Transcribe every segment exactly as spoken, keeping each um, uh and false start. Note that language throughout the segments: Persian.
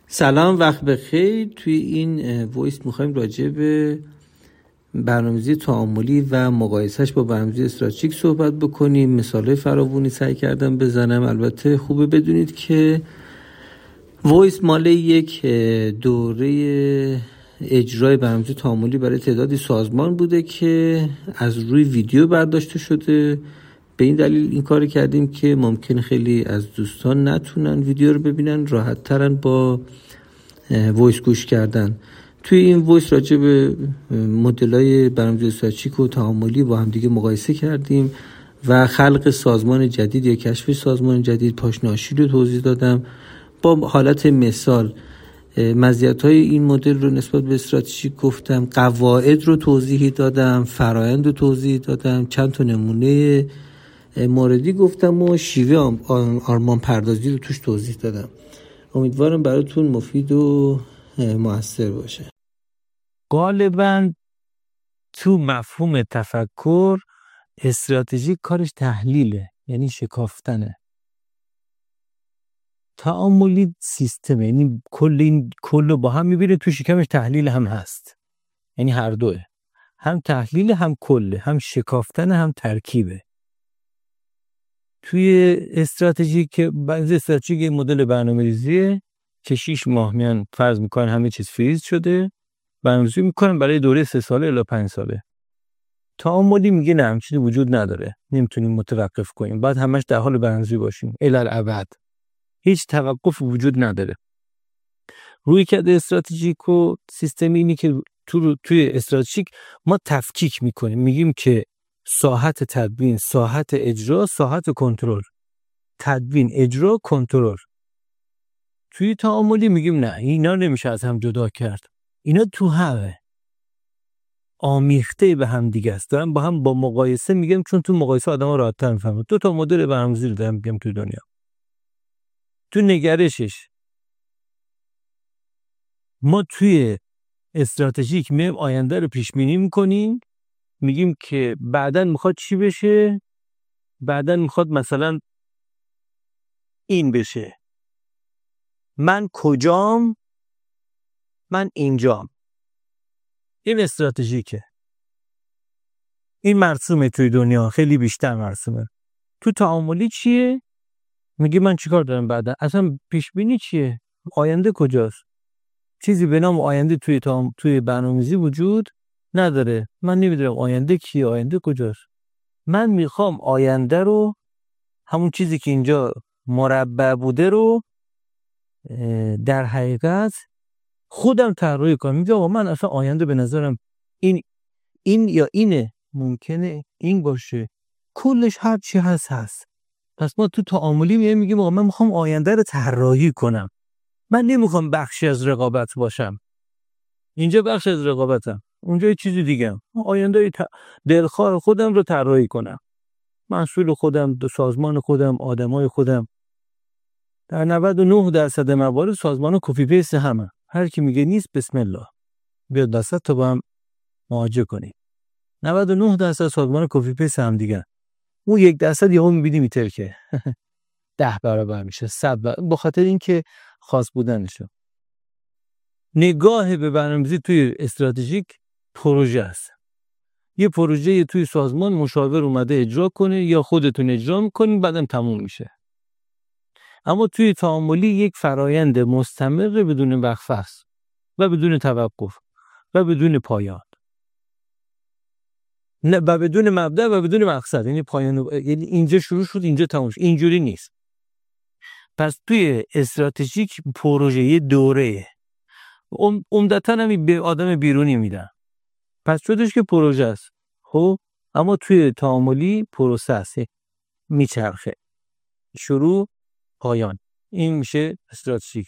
سلام، وقت بخیر. توی این وایس میخوایم راجع به برنامه‌ریزی تعاملی و مقایسهش با برنامه‌ریزی استراتژیک صحبت بکنیم. مثالای فراوانی سعی کردم بزنم. البته خوبه بدونید که وایس مال یک دوره اجرای برنامه‌ریزی تعاملی برای تعدادی سازمان بوده که از روی ویدیو برداشته شده. به این دلیل این کار کردیم که ممکن خیلی از دوستان نتونن ویدیو رو ببینن، راحت ترن با وایس گوش کردن. توی این وایس راجع به مدل‌های برنامه‌ریزی استراتژیک و تعاملی با هم دیگه مقایسه کردیم و خلق سازمان جدید یا کشف سازمان جدید پاشناشی رو توضیح دادم. با حالت مثال مزیت‌های این مدل رو نسبت به استراتژیک گفتم، قواعد رو توضیح دادم، فرآیند رو توضیح دادم، چند تا نمونه موردی گفتم و شیوه آرمان پردازی رو توش توضیح دادم. امیدوارم براتون مفید و مؤثر باشه. غالباً تو مفهوم تفکر استراتژیک کارش تحلیله، یعنی شکافتنه. تعاملی سیستم، یعنی کل این کل با هم میبینه، تو شکمش تحلیل هم هست، یعنی هر دوه، هم تحلیل هم کله، هم شکافتن هم ترکیبه. توی استراتژیک بعضی استراتژیک مدل برنامه‌ریزیه که شش ماه میان فرض میکنن همه چیز فریز شده، برنامه‌ریزی میکنن برای دوره سه ساله الی پنج ساله. تعاملی میگه نه، همین چیزی وجود نداره، نمیتونیم متوقف کنیم، بعد همش در حال برنامه‌ریزی باشیم الی الابد، هیچ توقف وجود نداره. روی کرده استراتژیک و سیستمی اینی که تو توی استراتژیک ما تفکیک میکنیم، میگیم که ساحت تدوین، ساحت اجرا، ساحت کنترل. تدوین، اجرا، کنترل. توی تعاملی میگیم نه، اینا نمیشه از هم جدا کرد، اینا تو همه آمیخته به هم دیگه است، دارن با هم با مقایسه میگم، چون تو مقایسه آدم‌ها راحت‌تر میفهمن. دو تا مدل برنامه‌ریزی رو دارم میگم تو دنیا. تو نگرشش ما توی استراتژیک میایم آینده رو پیش بینی میکنیم، میگیم که بعداً میخواد چی بشه، بعداً میخواد مثلا این بشه، من کجام، من اینجام. این استراتژیکه، این مرسومه توی دنیا، خیلی بیشتر مرسومه. تو تعاملی چیه؟ میگه من چیکار دارم بعدا، اصلا پیش بینی چیه، آینده کجاست؟ چیزی به نام آینده توی تام توی برنامه‌ریزی وجود نداره. من نمیدونم آینده کیه، آینده کجاست. من میخوام آینده رو، همون چیزی که اینجا مربع بوده رو در حقیقت خودم طراحی کنم. میگم آقا من اصلا آینده به نظرم این این یا اینه، ممکنه این باشه، کلش هر چی هست هست. پس ما تو تعاملی میگیم آقا من میخوام آینده رو طراحی کنم، من نمیخوام بخشی از رقابت باشم. اینجا بخش از رقابتم، اونجا یه چیزی دیگه هم. آینده ت... دلخواه خودم رو طراحی کنم، مسئول خودم، دو سازمان خودم، آدمای خودم. در نود و نه درصد موارد سازمان کپی پیست همه، هر کی میگه نیست بسم الله بیاد وسط تا با هم مواجه کنیم. نود و نه درصد سازمان کپی پیست هم دیگه. اون یک درصد یهو میبینی میتر که ده برابر میشه، صد برابر، به خاطر اینکه خاص بودنشه. نگاه به برنامه‌ریزی توی استراتژیک پروژه است. یه پروژه توی سازمان مشاور اومده اجرا کنه یا خودتون اجرا میکنین بعدم تموم میشه. اما توی تعاملی یک فرایند مستمر بدون وقفه است و بدون توقف و بدون پایان. نه، و بدون مبدأ و بدون مقصد، یعنی پایان، یعنی اینجا شروع شد اینجا تموم شد، اینجوری نیست. پس توی استراتژیک پروژه یه دوره، عمدتاً هم به آدم بیرونی میدن، پس شدش که پروژه است. خب اما توی تعاملی پروسه است، میچرخه، شروع پایان. این میشه استراتژیک.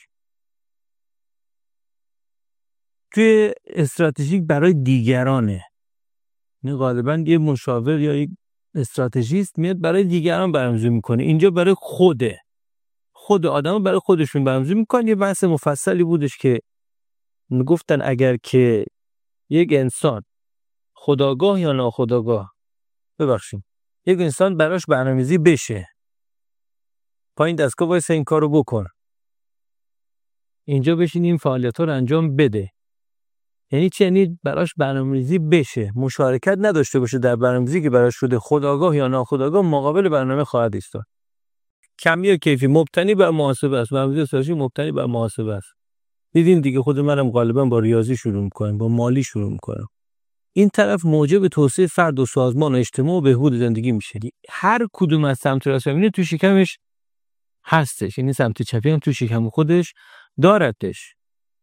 توی استراتژیک برای دیگرانه، نه غالبا یه مشاور یا یک استراتژیست میاد برای دیگران برنامه‌ریزی میکنه، اینجا برای خوده، خود آدم برای خودشون برنامه‌ریزی میکنه. یه بحث مفصلی بودش که میگفتن اگر که یک انسان خودآگاه یا ناخودآگاه، ببخشید یک انسان براش برنامه‌ریزی بشه، پایین دستگاه وایسه این کارو بکن، اینجا بشین این فعالیت ها رو انجام بده. یعنی چی؟ یعنی براش برنامه‌ریزی بشه، مشارکت نداشته باشه در برنامه‌ریزی که براش شده، خودآگاه یا ناخودآگاه مقابل برنامه خواهد ایستاد. کمی و کیفی مبتنی بر محاسبه است، برنامه‌ریزی استراتژیک مبتنی بر محاسبه است. دیدین دیگه، خود منم غالبا با ریاضی شروع می‌کنم، با مالی شروع می‌کنم. این طرف موجب توسعه فرد و سازمان و اجتماع و بهبود زندگی میشه. هر کدوم از سمت راست و تو شکمش هستش، یعنی سمت چپی هم تو شکم خودش دارتش.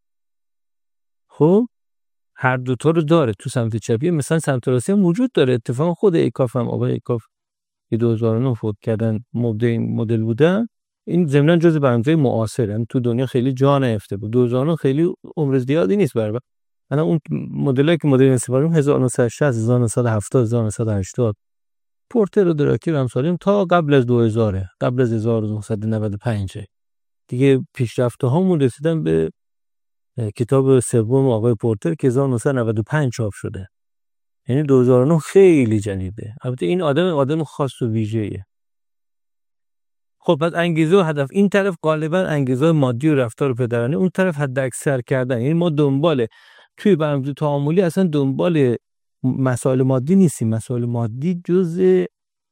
خب هر دو تا رو داره. تو سمت چپی مثلا سمت راستی هم وجود داره. اتفاقا خود ایکاف هم آقای ایکاف که دو هزار و نه فوت کردن، مبدع این مدل بودن، این ضمناً جزء برنامه‌های معاصرن، تو دنیا خیلی جا نیفته بود. دو هزار و نه خیلی عمر زیادی نیست برای انا اون مدلایی که مدل استفاده هزار و نهصد و شصت، هزار و نهصد و هفتاد، هزار و نهصد و هشتاد، پورتر و دراکی هم سالیم تا قبل از دو هزار، قبل از هزار و نهصد و نود و پنج دیگه پیشرفت‌هامون رسیدن به کتاب سوم آقای پورتر که هزار و نهصد و نود و پنج چاپ شده. یعنی دو هزار و نه خیلی جدیده. البته این آدم آدم خاص و ویژه‌ایه. خب بعد انگیزه و هدف، این طرف غالبا انگیزه مادی و رفتار پدرانه، اون طرف حد اکثر کردن. یعنی ما دنبال توی برنامه‌ریزی تعاملی اصلا دنبال مسائل مادی نیستیم. مسائل مادی جزء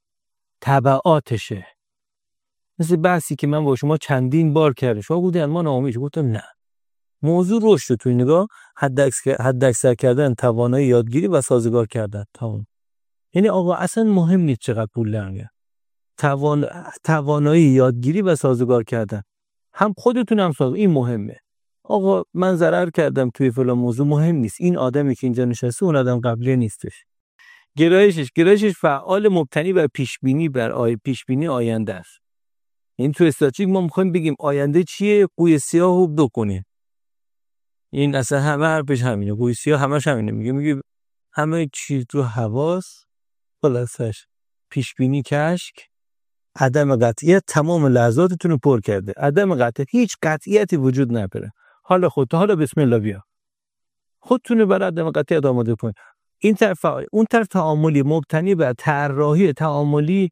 تبعاتشه. مثل بحثی که من با شما چندین بار کردم، شما گفتین ما ناامید، گفتم نه. موضوع رشد توی نگاه حد اکثر حد اکثر کردن، توانایی یادگیری و سازگار کردن. تمام. یعنی آقا اصلا مهم نیست چقدر پول لنگه. توان توانایی یادگیری و سازگار کردن. هم خودتون هم ساز، این مهمه. آقا من ضرر کردم توی فلان موضوع، مهم نیست. این آدمی که اینجا نشسته اون آدم قبلی نیستش. گرایشش گرایشش فعال مبتنی بر پیش بینی بر آی پیش بینی آینده است. این تو استراتژیک ما میخوایم بگیم آینده چیه، قوی سیاهو بکنیم. این اصلا همه حرفش همینه. قوی سیاه همش همینه. میگه میگه همه چیز رو حواس، خلاصش پیش بینی، کشک، عدم قطعیت تمام لحظاتتون رو پر کرده. عدم قطعیت، هیچ قطعیتی وجود نداره. حالا خودت حالا بسم الله بیا. خودتون برای عدم قطعیت آماده کنید. این طرف اون طرف تعاملی مبتنی بر طراحی تعاملی،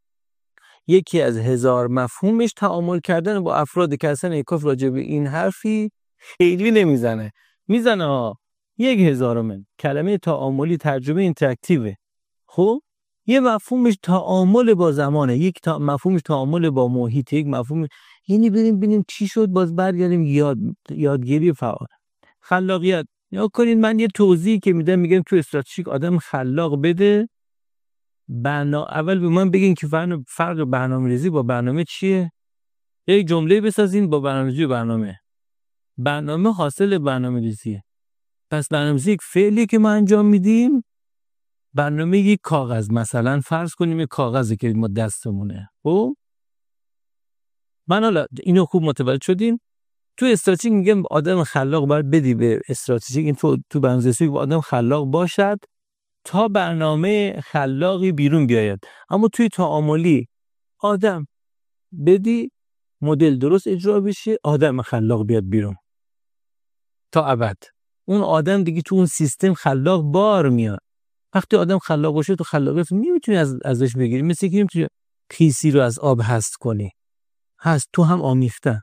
یکی از هزار مفهومش تعامل کردن با افرادی که اصلا ایکاف راجع به این حرفی خیلی نمیزنه. میزنه ها یک هزارمن کلمه تعاملی ترجمه اینتراکتیوه. خب یه مفهومش تعامل با زمانه، یک تا مفهومش تعامل با محیط، یک مفهوم. یعنی بریم ببینیم چی شد، باز برگردیم یاد یادگیری فعال. خلاقیت. یا کنید من یه توضیحی که میدم، میگم تو استراتژیک آدم خلاق بده. بنا اول به من بگین که فرق برنامه‌ریزی با برنامه چیه؟ یک جمله بسازین با برنامه‌ریزی و برنامه. برنامه حاصل برنامه‌ریزیه. پس برنامه‌ریزی یک فعلی که ما انجام میدیم. برنامه یک کاغذ، مثلا فرض کنیم یک کاغذی که ما دستمونه. خب من حالا اینو خوب متوجه شدین. تو استراتژیک میگم آدم خلاق باید بدی به استراتژیک، این تو تو برنامه‌ریزی با آدم خلاق باشد تا برنامه خلاقی بیرون بیاید. اما توی تعاملی آدم بدی مدل درست اجرا بشه، آدم خلاق بیاد بیرون تا ابد. اون آدم دیگه تو اون سیستم خلاق بار میاد. وقتی آدم خلاق باشه تو خلاقیت نمیتونی از ازش بگیری. مثل که نمیتونی کیسی رو از آب هست کنی. هست تو هم آمیخته.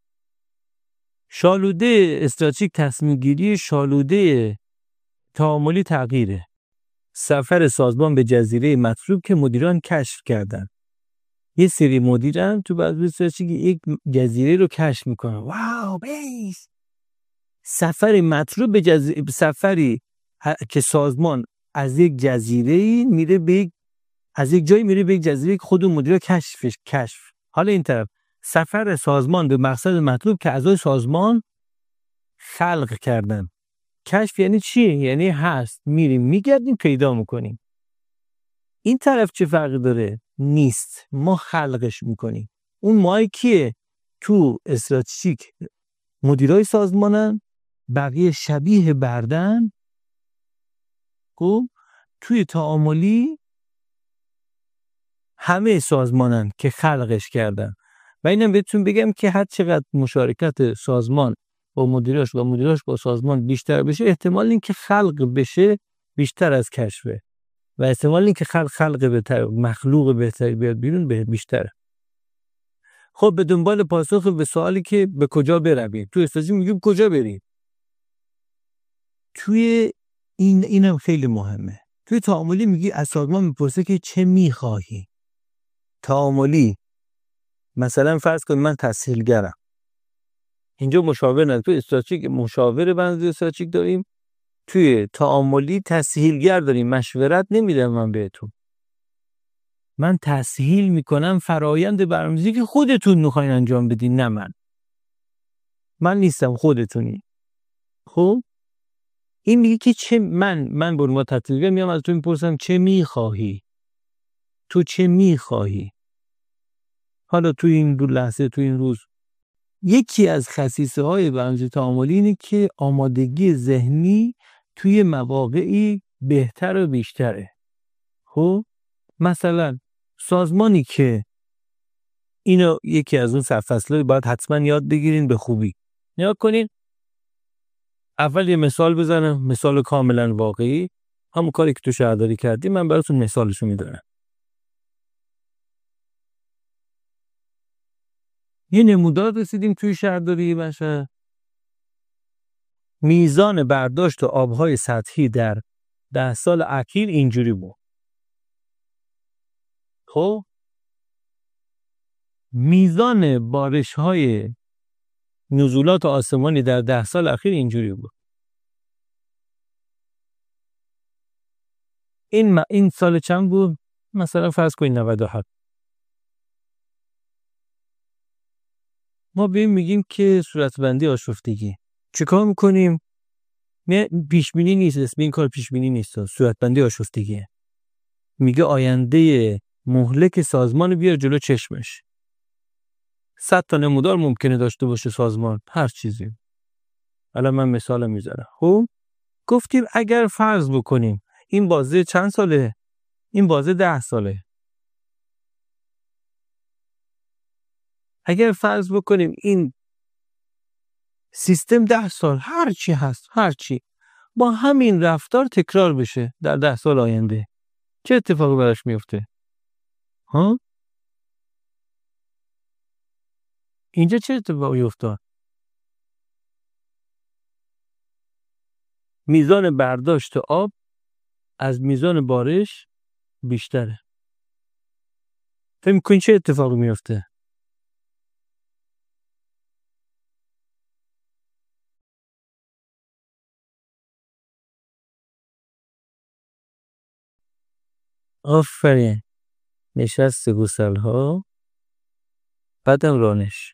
شالوده استراتژیک تصمیم گیری، شالوده تعاملی تغییره. سفر سازمان به جزیره مطلوب که مدیران کشف کردن. یه سری مدیران تو بعضی استراتژیک یک جزیره رو کشف میکنن. واو بیس. سفر مطلوب به جزیره، سفری که سازمان از یک جزیره میره به از یک جایی میره به یک جزیره که خود مدیرا کشفش کشف. حالا این طرف سفر سازمان به مقصد مطلوب که اعضای سازمان خلق کردن. کشف یعنی چی؟ یعنی هست، میریم میگردیم پیدا میکنیم. این طرف چه فرقی داره؟ نیست، ما خلقش میکنیم. اون ماهی کیه؟ تو استراتژیک مدیرای سازمانن، بقیه شبیه بردن. خب توی تعاملی همه سازمانن که خلقش کردن. و اینم بهتون بگم که هر چقدر مشارکت سازمان با مدیراش و مدیراش با سازمان بیشتر بشه، احتمال این که خلق بشه بیشتر از کشفه و احتمال این که خلق خلق بهتر، مخلوق بهتر بیاد بیرون به بیشتره. خب به دنبال پاسخ به سوالی که به کجا برویم. تو استراتژی میگیم کجا بریم. توی این اینم خیلی مهمه. توی تعاملی میگی از سازمان میپرسه که چه میخواهی. تعاملی مثلا فرض کن من تسهیلگرم، اینجا مشاور نه. توی استراتژیک مشاور بنز استراتژیک داریم، توی تعاملی تسهیلگر داریم. مشورت نمیدم من بهتون، من تسهیل میکنم فرایند برنامه‌ریزی که خودتون میخواین انجام بدین، نه من من نیستم، خودتونی. خب این میگه که چه من من به عنوان تسهیلگر میام از تو میپرسم چه میخواهی، تو چه میخواهی. حالا تو این دو لحظه تو این روز یکی از خصیصه های برنامه‌ریزی تعاملی اینه که آمادگی ذهنی توی مواقعی بهتر و بیشتره. خب مثلا سازمانی که اینو یکی از اون صف فصله باید حتما یاد بگیرین به خوبی. نگاه کنین، اول یه مثال بزنم، مثال کاملا واقعی، همون کاری که تو شهرداری کردی من براتون مثالشو میدونم. یه نمودار رسیدیم توی شهرداری باشه، میزان برداشت آبهای سطحی در ده سال اخیر اینجوری بود. خب میزان بارش‌های نزولات آسمانی در ده سال اخیر اینجوری بود. این م... این سال چند بود؟ مثلا فرض کنید نود و هفت. ما بیم میگیم که صورتبندی آشفتگی. چیکار میکنیم؟ پیش بینی نیست، اسم این کار پیش بینی نیست، صورتبندی آشفتگیه. میگه آینده مهلک سازمان بیار جلو چشمش. صد تا نمودار ممکنه داشته باشه سازمان، هر چیزی. الان من مثال میذارم. خب گفتیم اگر فرض بکنیم این بازه چند ساله؟ این بازه ده ساله. اگر فرض بکنیم این سیستم ده سال هر چی هست، هر چی با همین رفتار تکرار بشه در ده سال آینده، چه اتفاقی براش میفته؟ ها؟ اینجا چه اتفاقی افتاد؟ میزان برداشت آب از میزان بارش بیشتره. فکر می‌کنین چه اتفاقی میفته؟ آفرین، نشست گوسلها، بعدم رانش.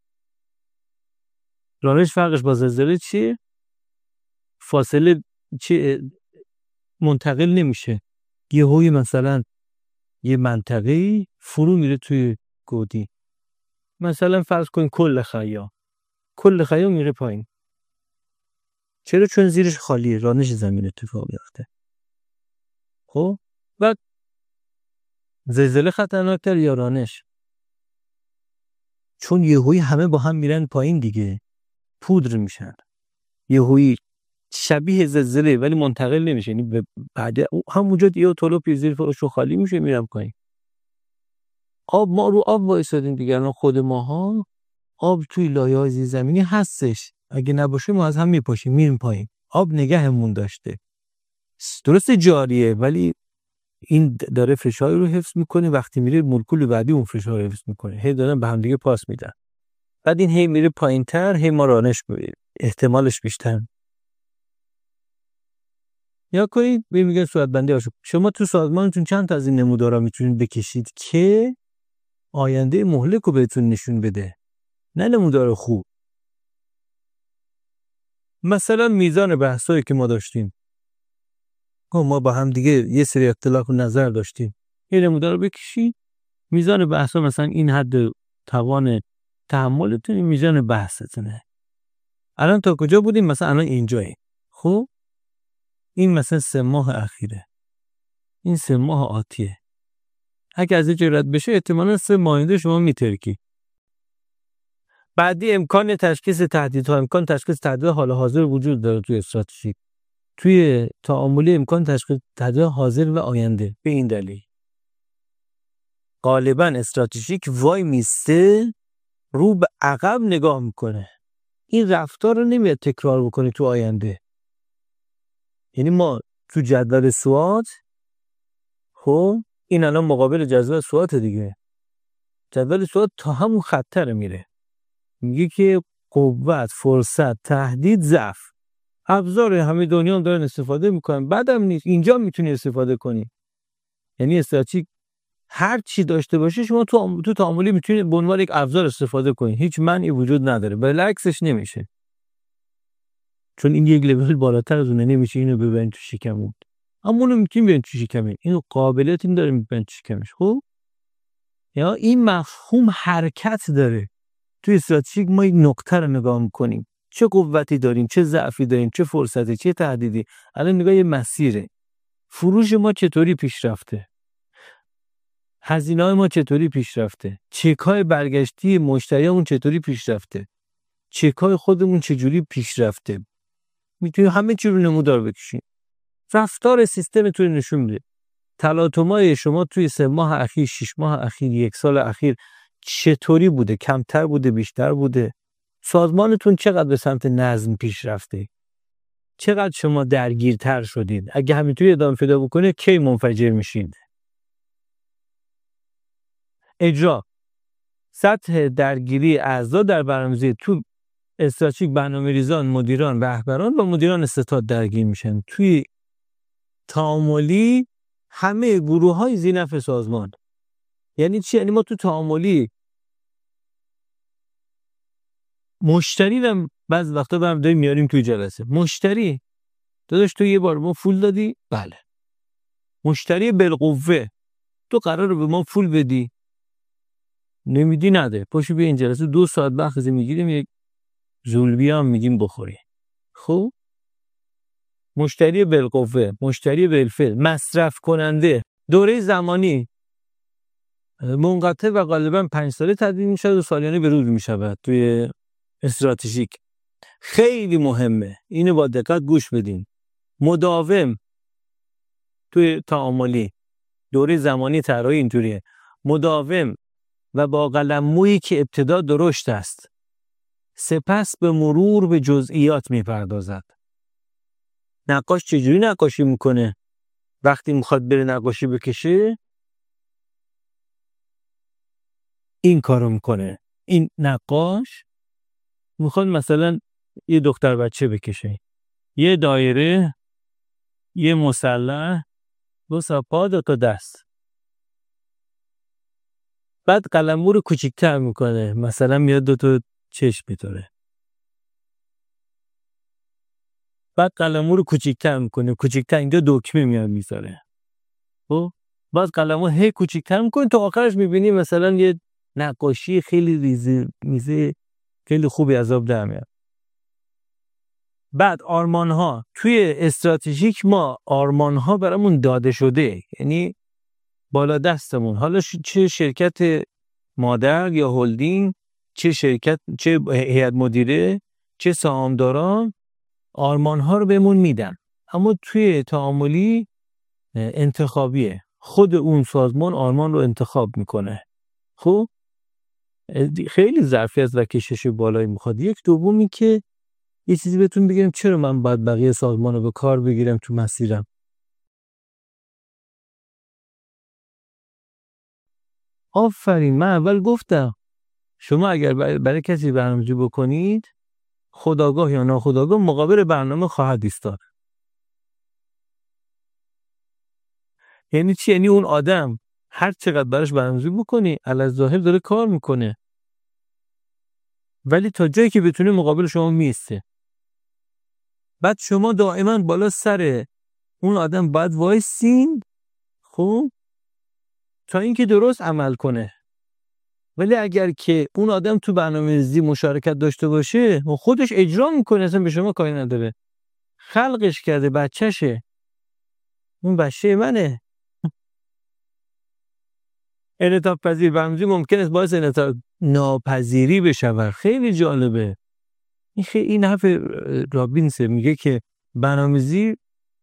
رانش فرقش با زلزله چیه؟ فاصله چی منتقل نمیشه. یه هوی مثلا یه منطقه‌ای فرو میره توی گودی. مثلا فرض کن کل خیام. کل خیام میره پایین. چرا؟ چون زیرش خالیه، رانش زمین اتفاق میفته. خب بعد زلزله خطرناکتر یا رانش؟ چون یهویی همه با هم میرن پایین دیگه، پودر میشن. یهویی شبیه زلزله ولی منتقل نمیشه، یعنی بعد همونجا دیگه طلوع زیر فرشو خالی میشه میرم پایین. آب، ما رو آب وایسادیم دیگه. الان خود ماها آب توی لایه‌های زیر زمینی هستش، اگه نباشه ما از هم میپاشیم میریم پایین. آب نگهمون داشته، درست جاریه ولی این داره فشار رو حفظ میکنه، وقتی میره مولکول بعدی اون فشار رو حفظ میکنه، هی دارن به هم دیگه پاس میدن. بعد این هی میره پایینتر، هی ما رانش میبینیم، احتمالش بیشتر. یا کنید میگن صورتبندی آشوب. شما تو سازمانتون چند تا از این نمودارا میتونید بکشید که آینده مهلک رو بهتون نشون بده، نه نمودار خوب. مثلا میزان بحثایی که ما داشتیم، ما با هم دیگه یه سری اختلاف نظر داشتیم، یه نمودار رو بکشید، میزان بحثا مثلا این حد توان تحملتون، میزان بحثتونه. الان تا کجا بودیم؟ مثلا الان اینجاییم. خب این مثلا سه ماه اخیره، این سه ماه آتیه. اگه از اینجا رد بشه احتمالاً سه ماه آینده شما میترکی. بعدی امکان تشخیص تهدیدها، امکان تشخیص تهدید حال حاضر وجود داره توی استراتژیک. توی تعاملی امکان تشخیص تهدید حاضر و آینده. به این دلیل غالباً استراتژیک وای میسته رو به عقب نگاه میکنه. این رفتار رو نمیاد تکرار بکنه تو آینده. یعنی ما تو جدول سوات، خب این الان مقابل جدول سوات دیگه، جدول سوات تا همون خطر میره، میگه که قوت، فرصت، تهدید، ضعف، ابزار همه دنیا هم دارن استفاده میکنن، بعدم نیست اینجا میتونی استفاده کنی. یعنی استراتژی هر چی داشته باشه شما تو تو تعاملی میتونی به عنوان یک ابزار استفاده کنی، هیچ معنی وجود نداره، بالعکسش نمیشه، چون این یک لول بالاتر از اونه، نمیشه اینو ببرین تو شکمون، اما اونو میتونیم ببرین تو شکمون، این قابلیت این داره میبرین تو شکمش. خب یا این مفهوم حرکت داره. توی استراتژیک ما یک نقطه رو نگاه میکنیم، چه قوتی داریم، چه ضعفی داریم، چه فرصتی، چه تهدیدی. الان نگاه یه مسیره، فروش ما چطوری پیش رفته، هزینه‌های ما چطوری پیش رفته، چک‌های برگشتی مشتریامون چطوری پیش رفته، چک‌های خودمون چجوری پیش رفته. میتونی همه چی رو نمودار بکشین. رفتار سیستمتون نشون میده. تلاطم‌های شما توی سه ماه اخیر، شش ماه اخیر، یک سال اخیر چطوری بوده، کمتر بوده، بیشتر بوده. سازمانتون چقدر به سمت نظم پیش رفته، چقدر شما درگیرتر شدید. اگه همینطوری ادامه پیدا بکنه کی منفجر میشید. اجرا، سطح درگیری اعضا در برنامه‌ریزی تو استراتژیک برنامه‌ریزان، مدیران، رهبران و مدیران استعداد درگیر میشن. توی تعاملی همه گروه‌های ذی‌نفع سازمان. یعنی چی؟ یعنی ما تو تعاملی مشتری رو بعض وقتا برام داریم میاریم توی جلسه. مشتری داداش تو یه بار ما فول دادی؟ بله. مشتری بالقوه تو قراره به ما فول بدی؟ نمیدی؟ نده. پاشو بیا این جلسه دو ساعت بخزی میگیریم یک زولبی هم میگیم بخوری. خب مشتری بالقوه، مشتری بالفعل، مصرف کننده، دوره زمانی منقطع و غالبا پنج ساله تدوین میشه و سالیانه به روز میشود. توی استراتژیک خیلی مهمه، اینو با دقت گوش بدین. مداوم توی تعاملی دوره زمانی طراحی اینطوریه، مداوم و با قلمویی که ابتدا درشت است، سپس به مرور به جزئیات میپردازد. نقاش چجوری نقاشی میکنه؟ وقتی میخواد بره نقاشی بکشه این کارو میکنه. این نقاش میخواد مثلا یه دختر بچه بکشه، یه دایره، یه مثلث، دو تا پا، دو تا دست. بعد قلمو رو کوچیک‌تر میکنه، مثلا میاد دو تا چشم میذاره. بعد قلمو رو کوچیک‌تر میکنه، کوچیک‌تر اینجا دکمه میاد میذاره. خب بعد قلمو هی کوچیک‌تر میکنه تا آخرش میبینی مثلا یه نقاشی خیلی ریزه میزه خیلی خوبی از آب در میاد. بعد آرمان ها توی استراتژیک ما آرمان ها برامون داده شده، یعنی بالا دستمون، حالا چه شرکت مادر یا هلدینگ، چه شرکت، چه هیئت مدیره، چه سهامداران، آرمان ها رو بهمون میدن. اما توی تعاملی انتخابیه، خود اون سازمان آرمان رو انتخاب میکنه. خب خیلی ظرفیت و کشش بالایی میخواد. یک دومی که یه چیزی بهتون بگم، چرا من باید بقیه سازمان رو به کار بگیرم تو مسیرم. آفرین، من اول گفتم شما اگر برای, برای کسی برنامه‌ریزی بکنید، خودآگاه یا ناخودآگاه مقابل برنامه خواهد ایستاد. یعنی چی؟ یعنی اون آدم هر چقدر براش برنامه‌ریزی بکنی علی‌الظاهر داره کار میکنه، ولی تا جایی که بتونه مقابل شما میسته. بعد شما دائما بالا سر اون آدم باید وایسین، خب تا اینکه درست عمل کنه. ولی اگر که اون آدم تو برنامه‌ریزی مشارکت داشته باشه و خودش اجرا میکنه، اصلا به شما کاری نداره، خلقش کرده، بچه‌شه، اون بچه منه. انعطاف پذیر برنامه‌ریزی ممکن است باعث انعطاف ناپذیری بشه. خیلی جالبه این. خیلی این حرف رابینز میگه که برنامه‌ریزی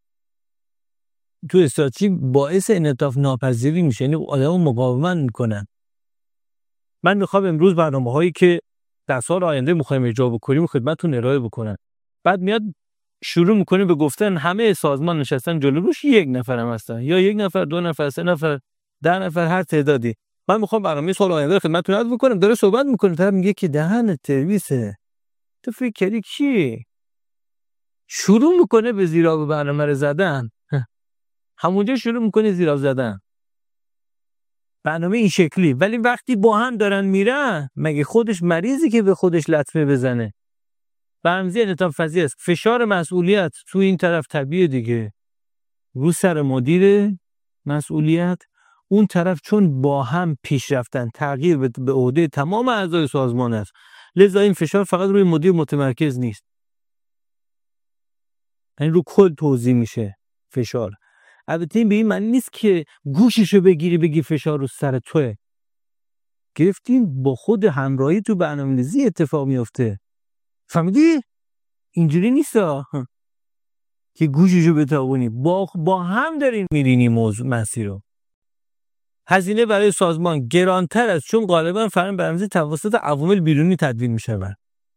تو استراتژی باعث انعطاف ناپذیری میشه، یعنی آدمو مقاومت میکنن. من میخوام امروز برنامه‌هایی که در سال آینده میخوایم اجرا بکنیم خدمتتون ارائه بکنم. بعد میاد شروع میکنه به گفتن همه سازمان نشستن جلو روش، یک نفر هم هستن، یا یک نفر، دو نفر، سه نفر، ده نفر، هر تعدادی. من میخوام برنامه سال آینده خدمتتون عرض بکنم. داره صحبت میکنه، طرف میگه که دهن سرویسه، تو فکر کردی کی؟ شروع میکنه به زیراب برنامه رو زدن. همونجا شروع میکنه زیراب زدن. برنامه این شکلی. ولی وقتی با هم دارن میرن، مگه خودش مریضی که به خودش لطمه بزنه؟ برنامه‌ریزی انعطاف پذیر است. فشار مسئولیت تو این طرف طبیعیه دیگه، رو سر مدیر مسئولیت، اون طرف چون با هم پیش رفتن، تغییر به عهده تمام اعضای سازمان است، لذا این فشار فقط روی مدیر متمرکز نیست، این رو کل توزیع میشه فشار. البته این به این معنی نیست که گوششو بگیری بگی فشار رو سر توه. گرفتین با خود همراهی تو برنامه‌ریزی اتفاق میفته. فهمیدی؟ اینجوری نیست که گوششو بتابونی، با با هم دارین میرینی موضوع مسیر رو. هزینه برای سازمان گرانتر است چون غالبا فرآیند برنامه‌ریزی توسط عوامل بیرونی تدوین میشود.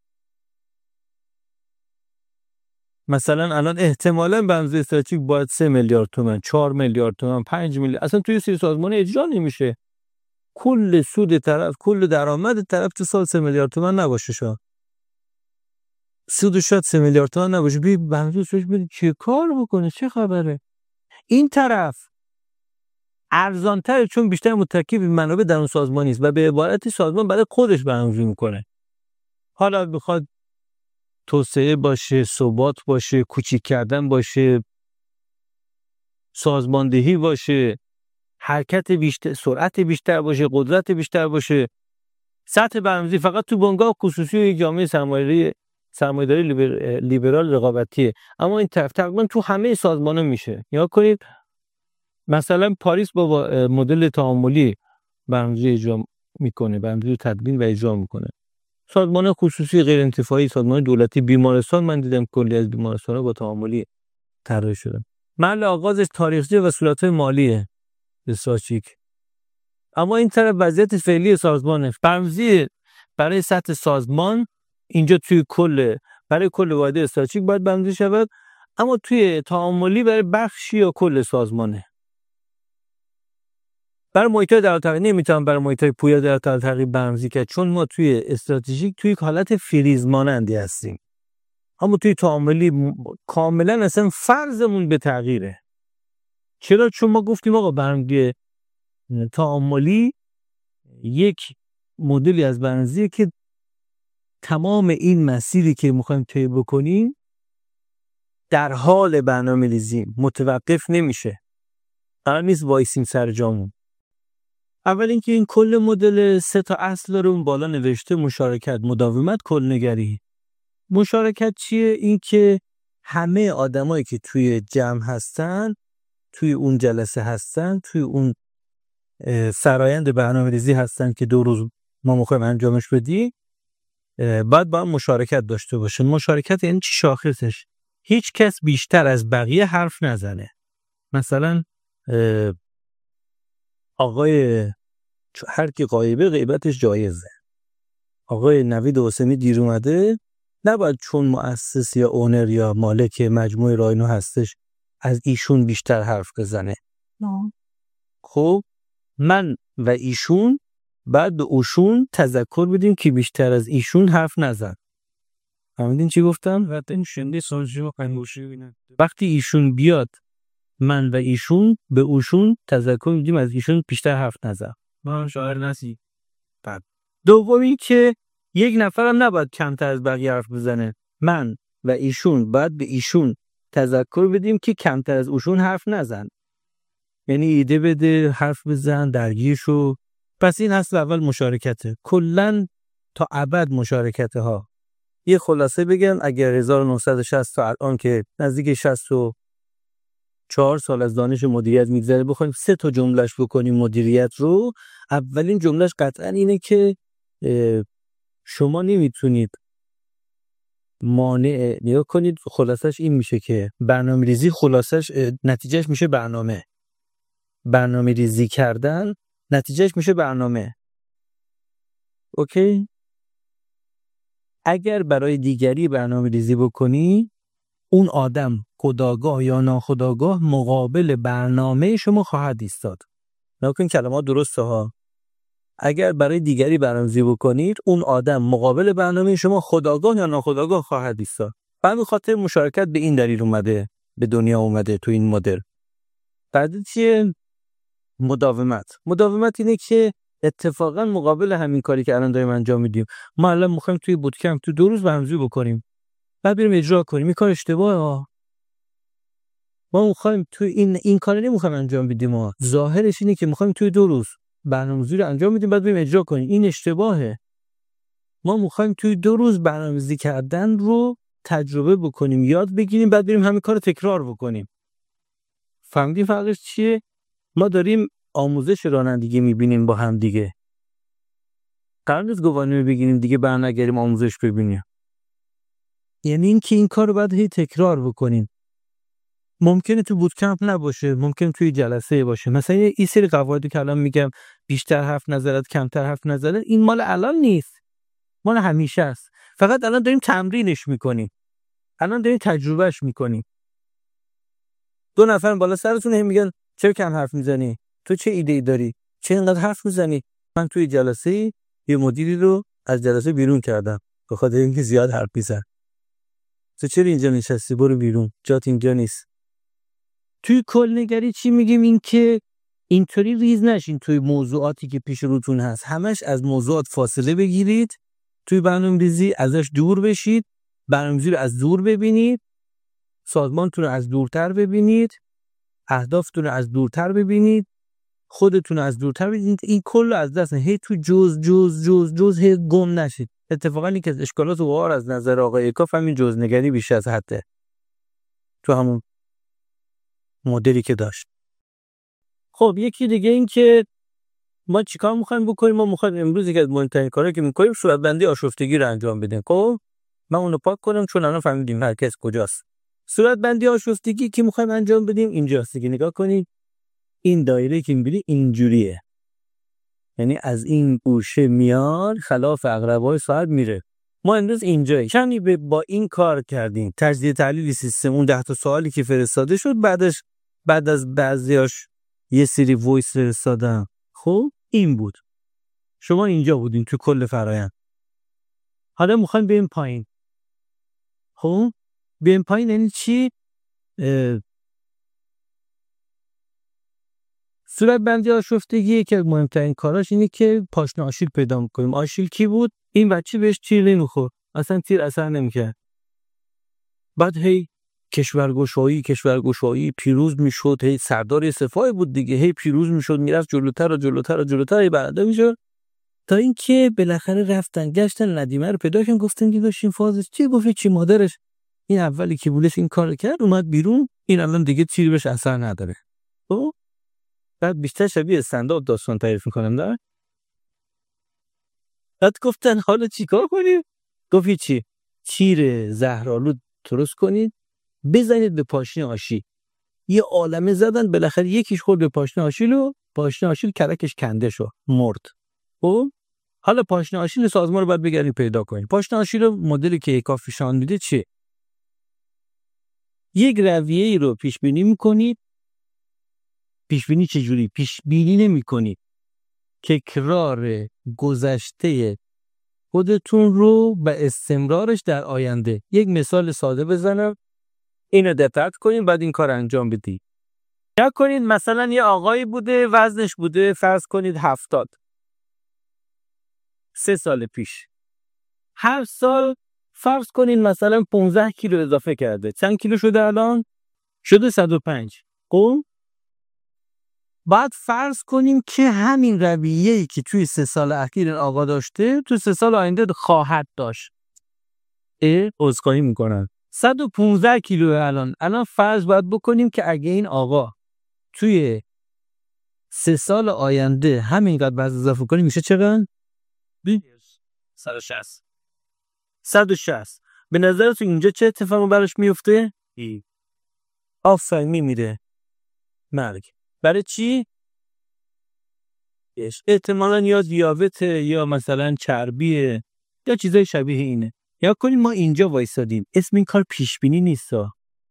مثلا الان احتمالاً برنامه‌ریزی استراتژیک باید سه میلیارد تومان، چهار میلیارد تومان، پنج میلیارد، اصلا توی سری سازمان اجرا نمیشه. کل سود طرف، کل درآمد طرف تو سال سه میلیارد تومان نباشه، شا سود شاید سه میلیارد تومان نباشه. بی برنامه‌ریزی استراتژیک چه کار بکنه، چه خبره؟ این طرف ارزان‌تره چون بیشتر متکی به منابع در اون سازمان نیست و به عبارتی سازمان برای خودش برنامه‌ریزی میکنه. حالا بخواد توسعه باشه، ثبات باشه، کوچیک کردن باشه، سازماندهی باشه، حرکت بیشتر، سرعت بیشتر باشه، قدرت بیشتر باشه، سطح برنامه‌ریزی فقط تو بنگاه خصوصی و یک جامعه سرمایه‌داری سرمایه‌داری لیبر... لیبرال رقابتیه. اما این طرف تقریبا تو همه سازمان‌ها میشه. یا کنید مثلا پاریس با مدل تعاملی برنامه‌ریزی اجرا میکنه، برنامه‌ریزی تدوین و اجرا میکنه. سازمان خصوصی غیر انتفاعی، سازمان دولتی، بیمارستان، من دیدم کلی از بیمارستان‌ها با تعاملی طراحی شدن. محل آغازش تاریخچه و صورت‌های مالیه استراتژیک. اما این طرف وضعیت فعلی سازمانه. برنامه‌ریزی برای سطح سازمان اینجا توی کل برای کل واحد استراتژیک باید برنامه‌ریزی شود، اما توی تعاملی برای بخشی یا کل سازمانه. برای محیط‌های در حال تغییر نمیتونم برای محیط‌های پویا در حال تغییر برنامه‌ریزی کرد چون ما توی استراتژیک توی حالت فریز مانندی هستیم. اما توی تعاملی کاملا اصلا فرضمون به تغییره. چرا؟ چون ما گفتیم آقا برنامه‌ریزی تعاملی یک مدلی از برنامه‌ریزی که تمام این مسیری که می‌خوایم طی بکنیم در حال برنامه‌ریزی متوقف نمیشه. قرار نیست وایسیم سر جامون. اول اینکه این کل مدل سه تا اصل رو اون بالا نوشته: مشارکت، مداومت، کلنگری. مشارکت چیه؟ این که همه آدمایی که توی جمع هستن، توی اون جلسه هستن، توی اون فرایند برنامه‌ریزی هستن که دو روز ما می‌خوایم انجامش بدیم، بعد با هم مشارکت داشته باشن. مشارکت یعنی چی؟ شاخصش هیچ کس بیشتر از بقیه حرف نزنه. مثلا آقای هر کی غایبه غیبتش جایزه. آقای نوید حسینی دیر اومده، نباید چون مؤسس یا اونر یا مالک مجموعه راینو هستش از ایشون بیشتر حرف بزنه. نه. خب من و ایشون بعد به اوشون تذکر بدیم که بیشتر از ایشون حرف نزن. فهمیدین چی گفتم؟ وقتی ایشون بیاد من و ایشون به اوشون تذکر میدیم از ایشون بیشتر حرف نزن. ما شاعر نسی. بعد دومی که یک نفرم نباید کمتر از بقیه حرف بزنه. من و ایشون بعد به ایشون تذکر بدیم که کمتر از اوشون حرف نزن. یعنی ایده بده، حرف بزن، درگیر شو. پس این اصل اول مشارکته. کلاً تا ابد مشارکته ها. یه خلاصه بگم، اگر هزار و نهصد و شصت تا الان که نزدیک شصت و چهار سال از دانش مدیریت میگذره بخوایم سه تا جملهش بکنیم مدیریت رو، اولین جملهش قطعا اینه که شما نمیتونید مانع نیا کنید. خلاصش این میشه که برنامه ریزی خلاصش نتیجهش میشه برنامه. برنامه ریزی کردن نتیجهش میشه برنامه. اوکی؟ اگر برای دیگری برنامه ریزی بکنی، اون آدم خودآگاه یا ناخودآگاه مقابل برنامه شما خواهد ایستاد. نکن کلمات درسته ها. اگر برای دیگری برنامه‌ریزی بکنید، اون آدم مقابل برنامه شما خودآگاه یا ناخودآگاه خواهد ایستاد. به خاطر مشارکت به این دلیل اومده به دنیا اومده تو این مدل. بعد چیه؟ مداومت. مداومت اینه که اتفاقا مقابل همین کاری که الان داریم انجام میدیم، ما الان میخوایم توی بوتکمپ تو دو روز برنامه‌ریزی بکنیم، بعد بریم اجرا کنیم. این کار اشتباهه ها. ما میخوایم توی این این کارو نمیخوایم انجام بدیم ها. ظاهرش اینه که میخوایم توی دو روز برنامه‌ریزی رو انجام بدیم بعد بریم اجرا کنیم. این اشتباهه. ما میخوایم توی دو روز برنامه‌ریزی کردن رو تجربه بکنیم، یاد بگیریم، بعد بریم همین کارو تکرار بکنیم. فهمیدی فرقش چیه؟ ما داریم آموزش رانندگی میبینیم با هم دیگه. قرار نیست گواهی بگیریم دیگه برنگردیم آموزش ببینیم. یعنی این که این کارو بعد هی تکرار بکنیم. ممکنه تو بوتکمپ نباشه، ممکنه توی جلسه باشه. مثلا این سری قواعدی که الان میگم بیشتر حرف نزنید کمتر حرف نزنید، این مال الان نیست. مال همیشه است. فقط الان داریم تمرینش میکنیم. الان داریم تجربهش میکنیم. دو نفر بالا سرتون هم میگن چرا کم حرف میزنی؟ تو چه ایده‌ای داری؟ چرا اینقدر حرف میزنی؟ من توی جلسه یه مدیری رو از جلسه بیرون کردم به خاطر اینکه زیاد حرف میزنه. تو چرا اینجا نشستی؟ برو بیرون. جات اینجا نیست. توی کل نگری چی میگیم؟ این که اینطوری ریز نشین توی موضوعاتی که پیش روتون هست. همش از موضوعات فاصله بگیرید. توی برنامه‌ریزی ازش دور بشید. برنامه‌ریزی رو از دور ببینید. سازمانتون رو از دورتر ببینید. اهدافتون رو از دورتر ببینید. خودتون رو از دورتر ببینید. این کل از دست هی تو جز جز جز جز هی گم نشید. اتفاقا این که از اشکالات وار از نظر آقای اکاف همین جزنگری بیش از حده. تو همون مدلی که داشت. خب یکی دیگه این که ما چیکار می‌خوایم بکنیم؟ ما می‌خوایم امروز یک از مهمترین کارهایی که می‌کنیم صورتبندی آشفتگی رو انجام بدیم. خب من اونو پاک کنم چون الان فهمیدیم مرکز کجاست. صورتبندی آشفتگی که می‌خوایم انجام بدیم اینجاست. دیگه نگاه کنید. این دایره که می‌بینی اینجوریه. یعنی از این گوشه میاد خلاف اقربای ساعت میره. ما امروز اینجایی. چندی به با این کار کردیم. تجزیه تحلیل سیستم اون ده تا سوالی که فرستاده شد بعدش بعد از بعضیاش یه سری وایس فرستادم. خب این بود. شما اینجا بودین تو کل فرآیند. حالا میخوایم بریم پایین. خب بریم پایین یعنی چی؟ صورتبندی آشفتگی که مهمترین کاراش اینه که پاشنه آشیل پیدا می‌کنیم. آشیل کی بود؟ این بچه بهش تیر نمیخورد. اصلا تیر اثر نمی‌کرد. بعد هی کشورگشایی کشورگشایی پیروز میشد. هی سردار سپاه بود دیگه. هی پیروز میشد میرفت جلوتر و جلوتر و جلوتر هی برنده میشد تا اینکه بالاخره رفتن گشتن ندیمه رو پیدا کردن. گفتن که داشتیم فازش چی گفت چی مادرش این اولی که بولش این کارو کرد اومد بیرون. این الان دیگه تیر بهش اثر نداره. خب بعد بیشتر شبیه استندارد داستان تعریف میکنم نه؟ بعد گفتن حالا چیکار کنیم؟ گفت چی؟ تیر زهرآلود درست کنید بزنید به پاشنه آشیل. یه عالمه زدن بالاخره یکیش خورد به پاشنه آشیل و پاشنه آشیل کرکش کنده شد مرد. خب حالا پاشنه آشیل سازمان رو باید بگردید پیدا کنید. پاشنه آشیل مدلی که یکاف نشون میده چیه؟ یک رویه‌ای رو پیش بینی میکنید. پیش بینی چه جوری؟ پیش بینی نمی‌کنید. تکرار گذشته خودتون رو به استمرارش در آینده. یک مثال ساده بزنم. اینو دقت کنید بعد این کار انجام بدید. یا کنید مثلا یه آقایی بوده وزنش بوده فرض کنید هفتاد. سه سال پیش. هر سال فرض کنید مثلا پانزده کیلو اضافه کرده. چند کیلو شده الان؟ شده صد و پنج. خب بعد فرض کنیم که همین رویه‌ای که توی سه سال اخیر آقا داشته تو سه سال آینده خواهد داشت. اه عذرخواهی میکنن. صد و پانزده کیلو الان. الان فرض باید بکنیم که اگه این آقا توی سه سال آینده همینقدر وزن اضافه کنیم میشه چقدر؟ صد و شصت. صد و شصت. به نظرتون اینجا چه اتفاقی براش میفته؟ آفرین میمیره. مرگ. برای چی؟ احتمالاً یا دیابته یا مثلا چربیه یا چیزای شبیه اینه. یا کنید ما اینجا وایسادیم، اسم این کار پیش بینی نیستا،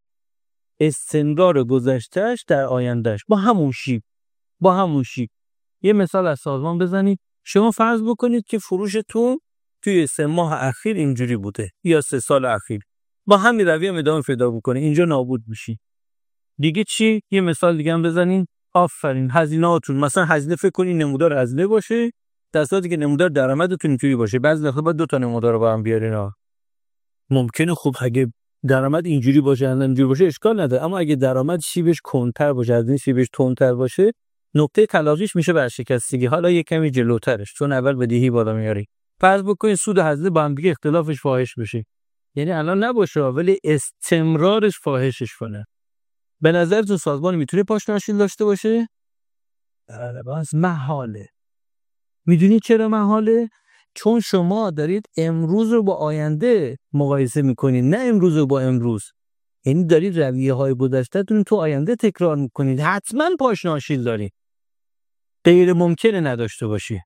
استمرار گذشتهش در آیندهش با همون شیب با همون شیب. یه مثال از سازمان بزنید. شما فرض بکنید که فروشتون توی سه ماه اخیر اینجوری بوده یا سه سال اخیر، با همین رویه هم ادامه پیدا بکنه، اینجا نابود میشی. دیگه چی؟ یه مثال دیگه هم بزنین. آفرین، هزینه‌هاتون، مثلا هزینه فکر کنین نمودار هزینه باشه، در صورتی که نمودار درآمدتون اینجوری باشه. بعضی وقتا باید دو تا نمودار رو با هم بیارین ها. ممکنه خب اگه درآمد اینجوری باشه، اینجوری باشه اشکال نداره، اما اگه درآمد شیبش کنتر باشه، هزینه شیبش تندتر باشه، نقطه تلاقیش میشه ورشکستگی. حالا یه کمی جلوترش، چون اول بدیهی بالا میاری. فرض بکنین سود و هزینه با هم دیگه اختلافش فاحش بشه. یعنی الان نباشه ولی استمرارش فاحشش کنه. به نظرتون سازمان میتونه پاشناشیل داشته باشه؟ بله، باز محاله. میدونید چرا محاله؟ چون شما دارید امروز رو با آینده مقایسه میکنید، نه امروز رو با امروز. یعنی دارید رویه های گذشته‌تون تو آینده تکرار میکنید. حتما پاشناشیل دارید. غیر ممکنه نداشته باشی.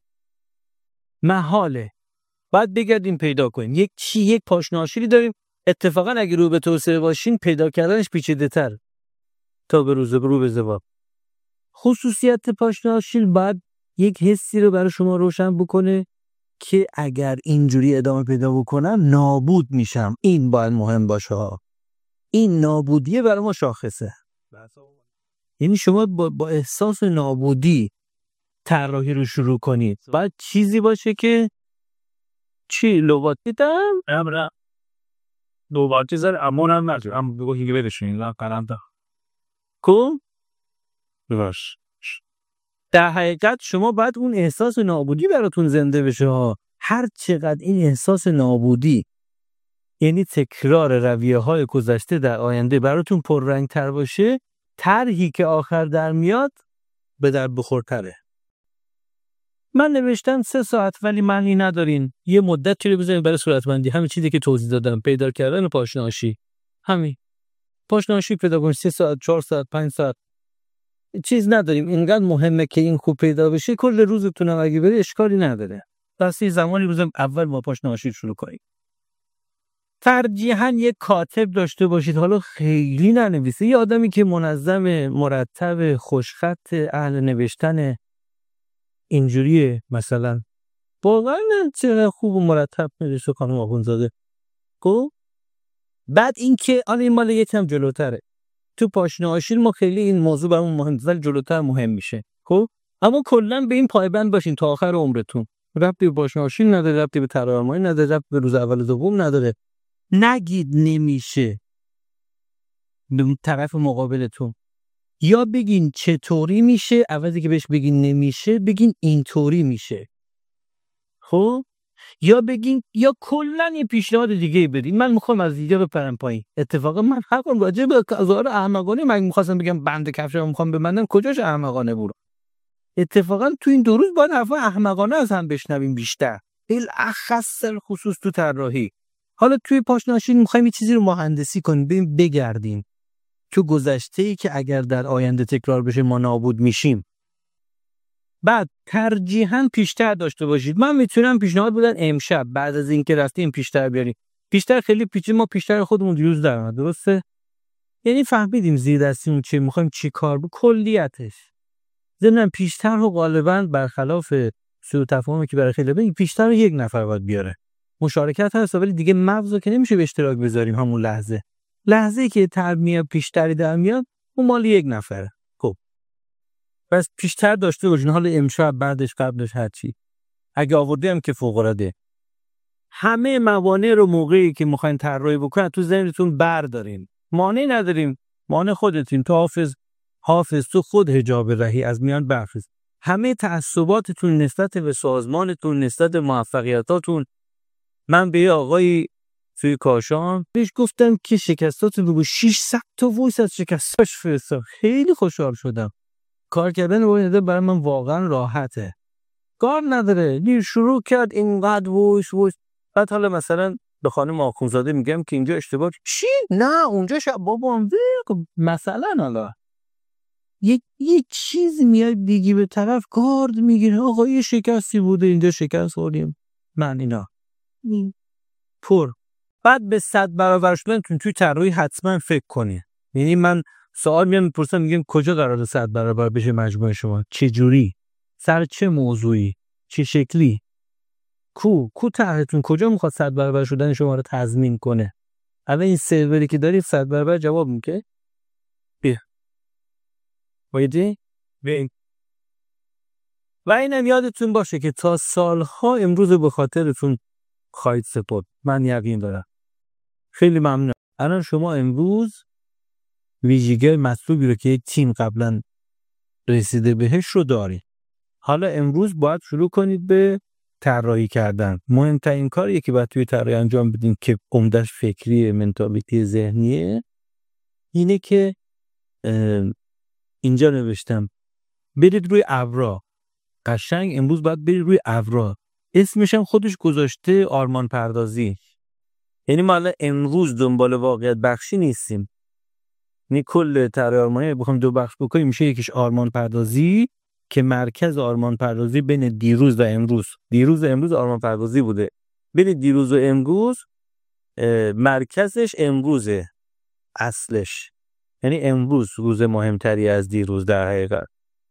محاله. بعد بگردیم پیدا کنیم. یک چی یک پاشناشیلی داریم. اتفاقا اگه رو به توسعه باشین پیدا کردنش پیچیده‌تر تا به روز رو به زباب. خصوصیت پاشناشیل باید یک حسی رو برای شما روشن بکنه که اگر اینجوری ادامه پیدا بکنم نابود میشم. این باید مهم باشه ها. این نابودیه برای ما شاخصه. یعنی شما با, با احساس نابودی طراحی رو شروع کنید. باید چیزی باشه که چی لوبات دیدم؟ امرا لوباتی زر امون هم نرجو ام بگو هیگه بدشونین لا قرم دا کن؟ باش. در حقیقت شما باید اون احساس نابودی براتون زنده بشه ها. هر چقدر این احساس نابودی، یعنی تکرار رویه های گذشته در آینده براتون پررنگ تر باشه، طرحی که آخر در میاد به در بخورتره. من نوشتم سه ساعت ولی معنی ندارین. یه مدت چیزی بزنید برای صورتبندی. همین چیزی که توضیح دادم، پیدا کردن پاشناشی. همین. پاشناشی پیدا کنید سه ساعت، چهار ساعت، پنج ساعت. چیز نداریم. اینقدر مهمه که این خوب پیدا بشه. کل روزتون هم اگه بره اشکالی نداره. بس یه زمانی روزم اول با پاشناشی شروع کنید. ترجیحاً یک کاتب داشته باشید. حالا خیلی ننویسید. یه آدمی که منظم، مرتب، خوشخط، اهل نوشتن اینجوریه مثلا. واقعا چقدر خوب و مرتب نوشته خانم آخوندزاده. خب بعد اینکه آن این مال یکم جلوتره. تو پاشناشی ما خیلی این موضوع برامون مهمه، جلوتر مهم میشه. خب اما کلا به این پایبند باشین تا آخر عمرتون. ربطی به پاشناشی نداره، ربطی به طراحی نداره، ربطی به روز اول و دوم نداره. نگید نمیشه به طرف مقابلتون، یا بگین چطوری میشه، عوضی که بهش بگین نمیشه بگین اینطوری میشه. خب یا بگین یا کلا یه پیشنهاد دیگه بدین. من میخوام از اینجا بپرم پایین. اتفاقا من حقم راجع به ظاهر احمقانه من میخواستم بگم بند کفشم میخوام ببندم، کجاش احمقانه بود؟ اتفاقا تو این دو روز باید حرفا احمقانه از هم بشنویم بیشتر، بالاخص خصوص تو طراحی. حالا توی پاشناشی میخوایم یه چیزی رو مهندسی کنیم، بریم بگردیم تو گذشته‌ای که اگر در آینده تکرار بشه ما نابود میشیم. بعد ترجیحاً پیشتر داشته باشید. من میتونم پیشنهاد بدم امشب بعد از اینکه رفتیم پیشتر بیاریم. پیشتر خیلی پیچیده، ما پیشتر خودمون دیروز درآمد، درسته؟ یعنی فهمیدیم زیر دستمون چی میخوایم چی کار با کلیتش. ضمن پیشتر رو غالباً برخلاف سوء تفاهمی که برای خیلی بگیم پیشتر رو یک نفر باید بیاره. مشارکت هست ولی دیگه مغزو که نمیشه به اشتراک بذاریم همون لحظه. لحظه‌ای که ترمیه پیشتری در میاد اون مال یک نفره. خب پس پیشتر داشته باشین. حالا امشب بعدش قبلش هر چی اگه آوردیم که فوق العاده. همه موانع رو موقعی که میخواین طراحی بکنین تو ذهنتون بردارین. مانع نداریم، مانع خودتون. تو حافظ حافظ تو خود حجاب رهی از میان برخیز. همه تعصباتتون نسبت به سازمانتون، نسبت به موفقیتاتون. من به یه آقای توی کاشان بهش گفتم که شکستاتو بگو، ششصد تا وایس از شکستاش فرستاد. خیلی خوشحال شدم. کار کردن با این برای من واقعا راحته. کار نداره. دیر شروع کرد اینقدر وایس وایس. بعد حالا مثلا به خانم آخوندزاده میگم که اینجا اشتباه چی؟ نه اونجا شب بابام مثلا حالا یک یک چیز میاد دیگه به طرف کارد میگیره، آقا یه شکستی بوده اینجا شکست خوردیم من اینا پر. بعد به صد برابر شدن توی طراحی حتما فکر کنی. یعنی من سوال میام میپرسم میگم کجا قراره صد برابر بشه مجموعه شما، چه جوری، سر چه موضوعی، چه شکلی، کو کو طرحتون کجا میخواد صد برابر شدن شما رو تضمین کنه. الان این سروری که دارید صد برابر جواب میده. بیا وایدی ببین. و اینم یادتون باشه که تا سالها امروز به خاطرتون خواهید سپرد، من یقین دارم. خیلی ممنون. الان شما امروز ویژگی مطلوبی رو که یک تیم قبلا رسیده بهش رو دارید. حالا امروز باید شروع کنید به طراحی کردن. مهمترین کاریه که باید توی طراحی انجام بدین که عمدش فکری، منتالیتی ذهنیه، اینه که اینجا نوشتم برید روی ابرا. قشنگ امروز باید برید روی ابرا. اسمش هم خودش گذاشته آرمان پردازی. یعنی ما الان امروز دنبال واقعیت بخشی نیستیم. یعنی کل طراحی آرمانی بخوام دو بخش بکنیم میشه یکیش آرمان پردازی که مرکز آرمان پردازی بین دیروز و امروز. دیروز و امروز آرمان پردازی بوده. بین دیروز و امروز مرکزش امروزه، اصلش. یعنی امروز روز مهمتری از دیروز در حقیقت.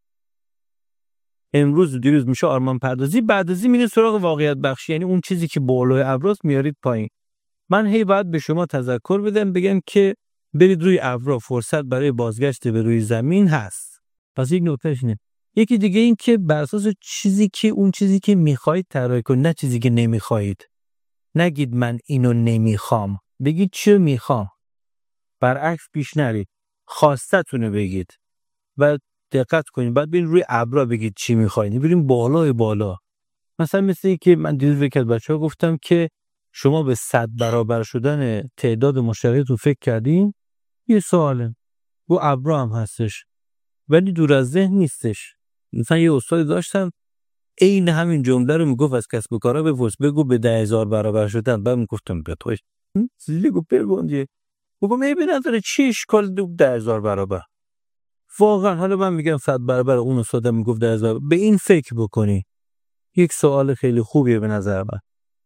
امروز و دیروز میشه آرمان پردازی، بعد از این میره سراغ واقعیت بخشی. یعنی اون چیزی که بالای ابراست میارید پایین. من هی باید به شما تذکر بدم بگم که برید روی ابرا، فرصت برای بازگشت به روی زمین هست. پس یک نکتهش اینه. یکی دیگه این که بر اساس چیزی که اون چیزی که میخواید طراحی کنید، نه چیزی که نمیخواید. نگید من اینو نمیخوام، بگید چی میخوام. برعکس پیش نرید، خواستتونو بگید و دقت کنید. بعد برید روی ابرا بگید چی میخواید. بریم بالای بالا. مثلا مثل این که من دیروز به بچه‌ها گفتم که شما به صد برابر شدن تعداد مشتریاتون فکر کردین؟ یه سواله. و ابرا هم هستش ولی دور از ذهن نیستش. مثلا یه استاد داشتم عین همین جمله رو میگفت از کسب و کارا بپرس، بگو به ده هزار برابر شدن. بعد میگفتم به توش سیلی گفت پربوندی بگو میبینه نداره چی اشکال دو ده هزار برابر. واقعا حالا من میگم صد برابر، اون استاد میگفت ده هزار. به این فکر بکنی. یک سوال خیلی خوبیه به نظر من.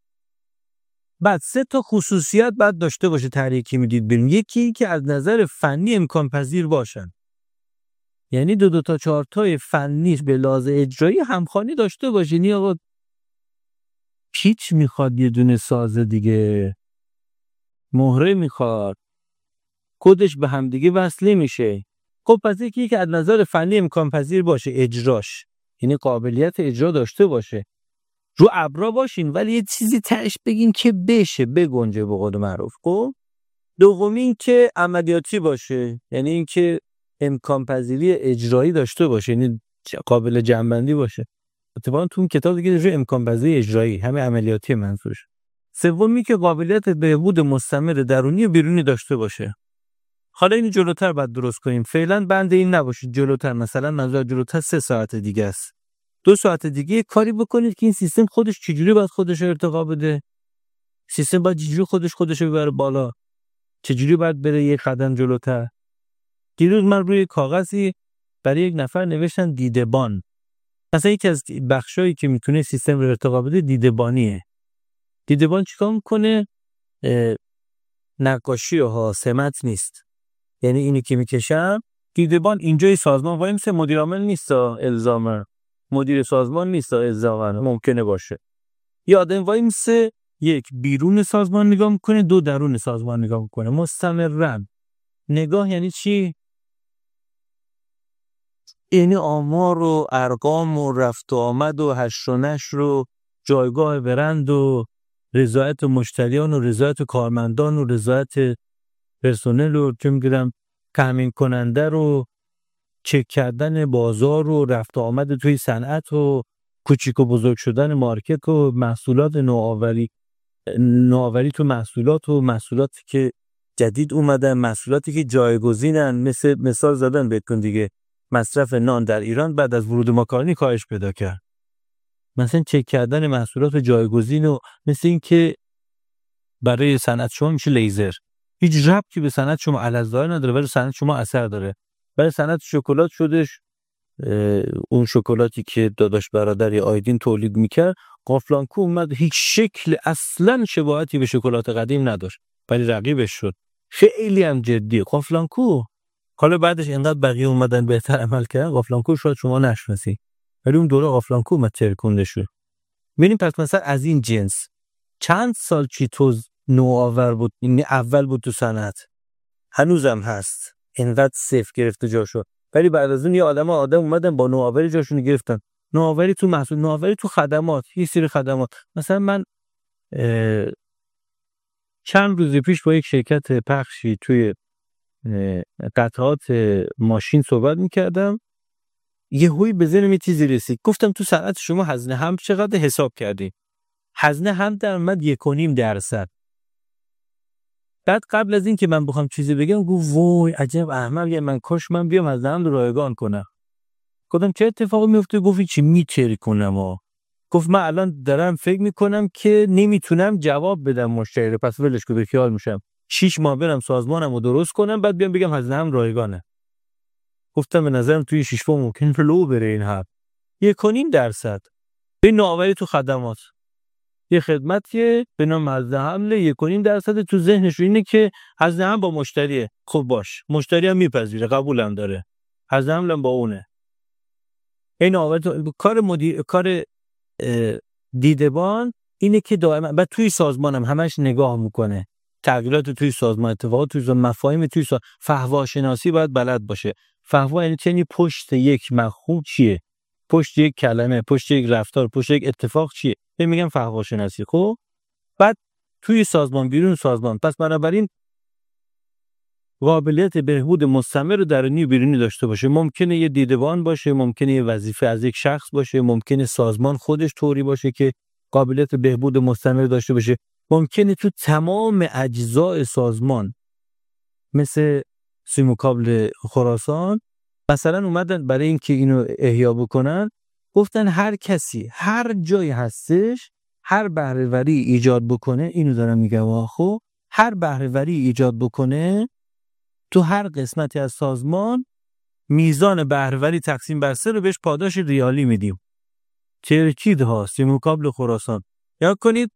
بعد سه تا خصوصیت بعد داشته باشه طرحی که میدید بریم. یکی که از نظر فنی امکان پذیر باشن. یعنی دو دو تا چهار تای فنیش به لحاظ اجرایی همخوانی داشته باشه. یعنی آقا پیچ میخواد، یه دونه سازه دیگه، مهره میخواد، کدش به هم دیگه وصله میشه. خب پس یکی که از نظر فنی امکان پذیر باشه، اجراش، یعنی قابلیت اجرا داشته باشه. رو ابرا باشین ولی یه چیزی تهش بگین که بشه، بگنجه به قول معروف. خب دومی این که عملیاتی باشه، یعنی این که امکان پذیری اجرایی داشته باشه، یعنی قابل جمع‌بندی باشه. اتفاقا تو اون کتاب دیگه روی امکان پذیری اجرایی، همه عملیاتی منظورش. سومی که قابلیت بهبود مستمر درونی و بیرونی داشته باشه. حالا اینو جلوتر بعد درست کنیم. فعلا بند این نباشید. جلوتر مثلا منظور جلوتر سه ساعت دیگه است. دو ساعت دیگه کاری بکنید که این سیستم خودش چجوری باید خودش رو ارتقا بده. سیستم باید چجوری خودش خودش رو ببره بالا. چجوری باید بره یک قدم جلوتر. دیروز من روی کاغذی برای یک نفر نوشتن دیدبان. مثلا یکی از بخشایی که میتونه سیستم رو ارتقا بده دیدبانیه. دیدبان چیکار میکنه؟ نقاشی ها سمت نیست. یعنی اینی که میکشم دیدبان اینجای سازمان وای میسه، مدیر عامل نیست الزاما، مدیر سازمان نیست الزاما، ممکنه باشه. یا آدم وای میسه یک بیرون سازمان نگاه میکنه، دو درون سازمان نگاه میکنه. مستمرن. نگاه یعنی چی؟ یعنی آمار و ارقام و رفت و آمد و هش و نشر و جایگاه برند و رضایت مشتریان و رضایت کارمندان و رضایت پرسنل و چه میگم تامین کننده رو چک کردن بازار و رفت و آمد توی صنعت و کوچیک و بزرگ شدن مارکت و محصولات نوآوری نوآوری تو محصولات و محصولاتی که جدید اومدن، محصولاتی که جایگزینن. مثل مثال زدن بهتون دیگه، مصرف نان در ایران بعد از ورود ماکارونی کاهش پیدا کرد. مثلا چک کردن محصولات جایگزین و مثل این که برای صنعت شما میشه لیزر، هیچ ربطی به صنعت شما علاوه نداره ولی صنعت شما اثر داره. بعد صنعت شکلات شدش اون شکلاتی که داداش برادر یا آیدین تولید میکرد. قافلانکو اومد هیچ شکل اصلا شباهتی به شکلات قدیم نداشت ولی رقیبش شد. خیلی هم جدی قافلانکو. حالا بعدش اینقدر بقیه اومدن بهتر عمل کردن، قافلانکو شاید شما نشناسی ولی اون دوره قافلانکو اومد ترکونده شد. ببینیم پس مثلا از این جنس چند سال چیتوز نوآور بود، این اول بود تو صنعت، هنوزم هست، اینقدر صفر گرفته جاشو، ولی بعد از اون یه آدم آدم اومدن با نوآوری جاشون گرفتن. نوآوری تو محصول، نوآوری تو خدمات، یه سری خدمات. مثلا من چند روز پیش با یک شرکت پخشی توی قطعات ماشین صحبت میکردم، یه هوی به ذهنم یه چیزی رسید. گفتم تو صنعت شما هزینه هم چقدر حساب کردیم؟ هزینه هم در اومد یک و نیم درصد. بعد قبل از این که من بخوام چیزی بگم گفت وای عجب احمق، یه من کاش من بیام هزینه هم رو رایگان کنم. گفتم چه اتفاقی میفته؟ گفت چی میتری کنم ها. گفت من الان دارم فکر میکنم که نمیتونم جواب بدم مشتری رو، پس ولش کن، بیخیال میشم، شش ماه برم سازمانم رو درست کنم بعد بیام بگم هزینه هم رایگانه. گفتم به نظرم توی شش ماه ممکن لو بره این حد. یک و نیم درصد به نوآوری تو خدمات، یه خدمتیه به نام هزینه حمله یک و نیم درصد تو ذهنش اینه که هزینه هم با مشتریه. خب باش، مشتری هم میپذیره، قبولم داره، هزینه حمله با اونه. این نوآوری کار مدیر، کار دیدبان اینه که دائما بعد توی سازمانم همش نگاه میکنه تغییرات توی سازمان، اتفاقات توی سازمان، مفاهیم توی سازمان. فحوا شناسی باید بلد باشه. فحوا یعنی چنین پشت یک مفهوم چیه، پشت یک کلمه، پشت یک رفتار، پشت یک اتفاق چیه، به میگم فحوا شناسی. خب بعد توی سازمان، بیرون سازمان. پس بنابراین قابلیت بهبود مستمر درونی و بیرونی داشته باشه. ممکنه یه دیدبان باشه، ممکنه یه وظیفه از یک شخص باشه، ممکنه سازمان خودش طوری باشه که قابلیت بهبود مستمر داشته باشه، ممکنه تو تمام اجزای سازمان مثل سیموکابل خراسان مثلا اومدن برای اینکه اینو احیا بکنن گفتن هر کسی هر جایی هستش هر بهره‌وری ایجاد بکنه، اینو دارم میگم، خب هر بهره‌وری ایجاد بکنه تو هر قسمتی از سازمان میزان بهره‌وری تقسیم بر سه رو بهش پاداش ریالی میدیم. ترکید ها سیموکابل خراسان. یا کنید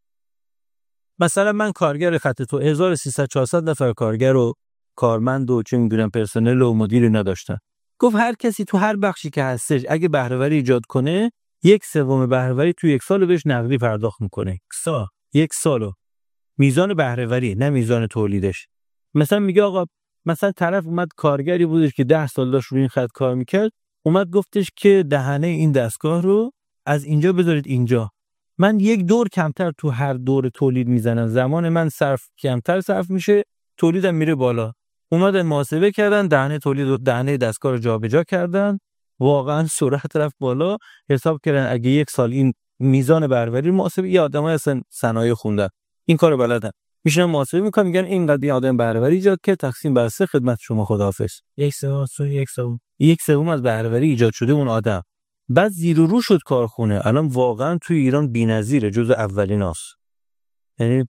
مثلا من کارگر خط تو هزار و سیصد چهارصد نفر کارگر و کارمند و چه میدونم پرسنل و مدیر نداشتن. گفت هر کسی تو هر بخشی که هستش اگه بهره‌وری ایجاد کنه یک سوم بهره‌وری تو یک سال بهش نقدی پرداخت میکنه. سا یک سالو میزان بهره‌وری، نه میزان تولیدش. مثلا میگه آقا مثلا طرف اومد کارگری بودش که ده سال داشت روی این خط کار میکرد، اومد گفتش که دهنه این دستگاه رو از اینجا بذارید اینجا، من یک دور کمتر تو هر دور تولید میزنم، زمان من صرف کمتر صرف میشه، تولیدم میره بالا. اومدن محاسبه کردن، دهنه تولید و دهنه دستگاه رو جابجا کردن، واقعا سرعت رفت بالا. حساب کردن اگه یک سال این میزان بهره‌وری محاسبه، یه آدمای اصلا صنایع خوندن این کارو بلدن، میشن محاسبه میکنن، میگن اینقدر این آدم بهره‌وری ایجاد کرد، تقسیم بر سه، خدمت شما خداحافظ. یک سوم یک سوم یک سوم از بهره‌وری ایجاد شده اون آدم. بعد زیر و رو شد کارخونه. الان واقعا توی ایران بی‌نظیره، جزو اولیناست. یعنی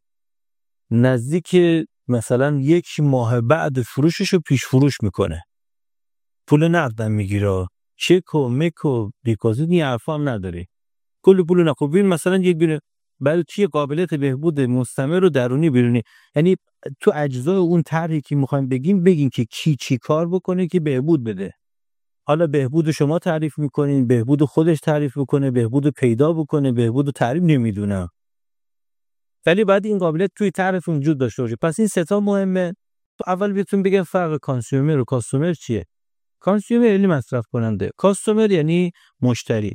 نزدیک مثلا یک ماه بعد فروشش رو پیش فروش میکنه، پول نقدم میگیره، چک و مک و دیپازیت این حرفا هم نداره، کل پول نقد. مثلا یک بینه بعد چی قابلیت بهبود مستمر و درونی بیرونی، یعنی تو اجزای اون طرحی که میخوایم بگیم بگین که کی چی کار بکنه که بهبود بده. حالا بهبود شما تعریف میکنین، بهبود خودش تعریف بکنه، بهبود پیدا بکنه، بهبود تعریف نمیدونم، ولی بعد این قابلیت توی طرف وجود داشته باشه. پس این سه تا مهمه. تو اول بهتون بگم فرق کانسیومر و کاستومر چیه. کانسیومر یعنی مصرف کننده، کاستومر یعنی مشتری.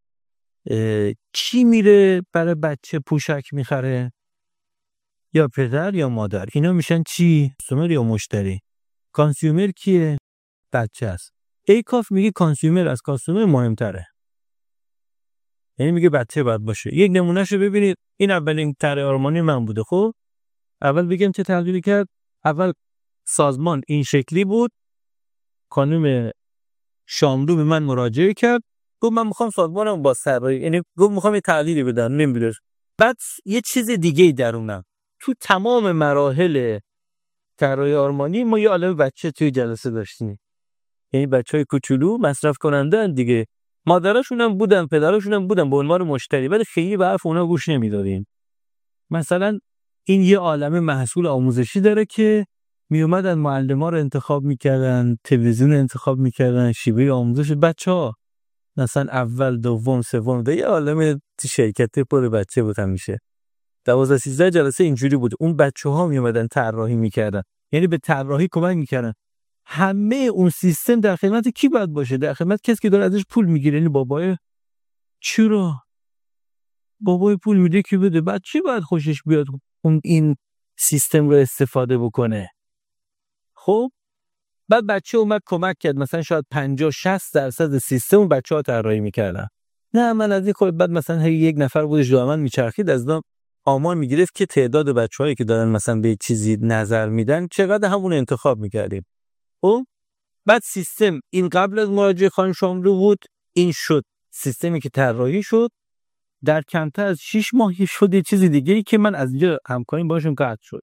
کی میره برای بچه پوشک میخره؟ یا پدر یا مادر. اینا میشن چی؟ کاستومر یا مشتری. کانسیومر کیه؟ بچه است. ایکاف میگه کانسیومر از کاستومر مهمتره، یعنی میگه بچه باید باشه. یک نمونهشو ببینید. این اولین طرح آرمانی من بوده. خب اول بگم چه تغییری کرد. اول سازمان این شکلی بود، خانم شاملو به من مراجعه کرد، گفت من میخوام سازمانم با سرای، یعنی گفت میخوام یه تغییری بدم، نمیدونم. بعد یه چیز دیگه ای درونم. تو تمام مراحل طراحی آرمانی ما یه عالمه بچه توی جلسه داشتیم. یعنی بچهای کوچولو مصرف کننده ان دیگه، مادراشون هم بودن پدراشون هم بودن به عنوان مشتری، ولی خیلی به حرف اونا گوش نمیدادیم. مثلا این یه عالمه محصول آموزشی داره که می اومدن معلما رو انتخاب میکردن، تلویزیون انتخاب میکردن، شیوه آموزش بچه‌ها مثلا اول دوم سوم و یه عالمه شرکت پر بچه بود همیشه. دوازده سیزده جلسه اینجوری بود. اون بچه‌ها می اومدن طراحی میکردن، یعنی به طراحی کمک میکردن. همه اون سیستم در خدمت کی باید باشه؟ در خدمت کسی که داره ازش پول میگیره، یعنی بابای. چرا؟ بابای پول میده که بده، بچه باید خوشش بیاد اون این سیستم رو استفاده بکنه. خب بعد بچه اومد کمک کرد، مثلا شاید پنجاه شصت درصد سیستم اون بچه‌ها طراحی میکردن. نه من از این خود بعد مثلا هر یک نفر بودش دائما میچرخید، از دام آمار میگرفت که تعداد بچه‌هایی که دارن مثلا به چیزی نظر میدن چقدر، همون انتخاب میکردیم. خب بعد سیستم این قبل از مراجعه خانم شاملو بود، این شد سیستمی که طراحی شد، در کمتر از شش ماه شد یه چیز دیگه ای که من از اینجا همکاری باشون قطع شد.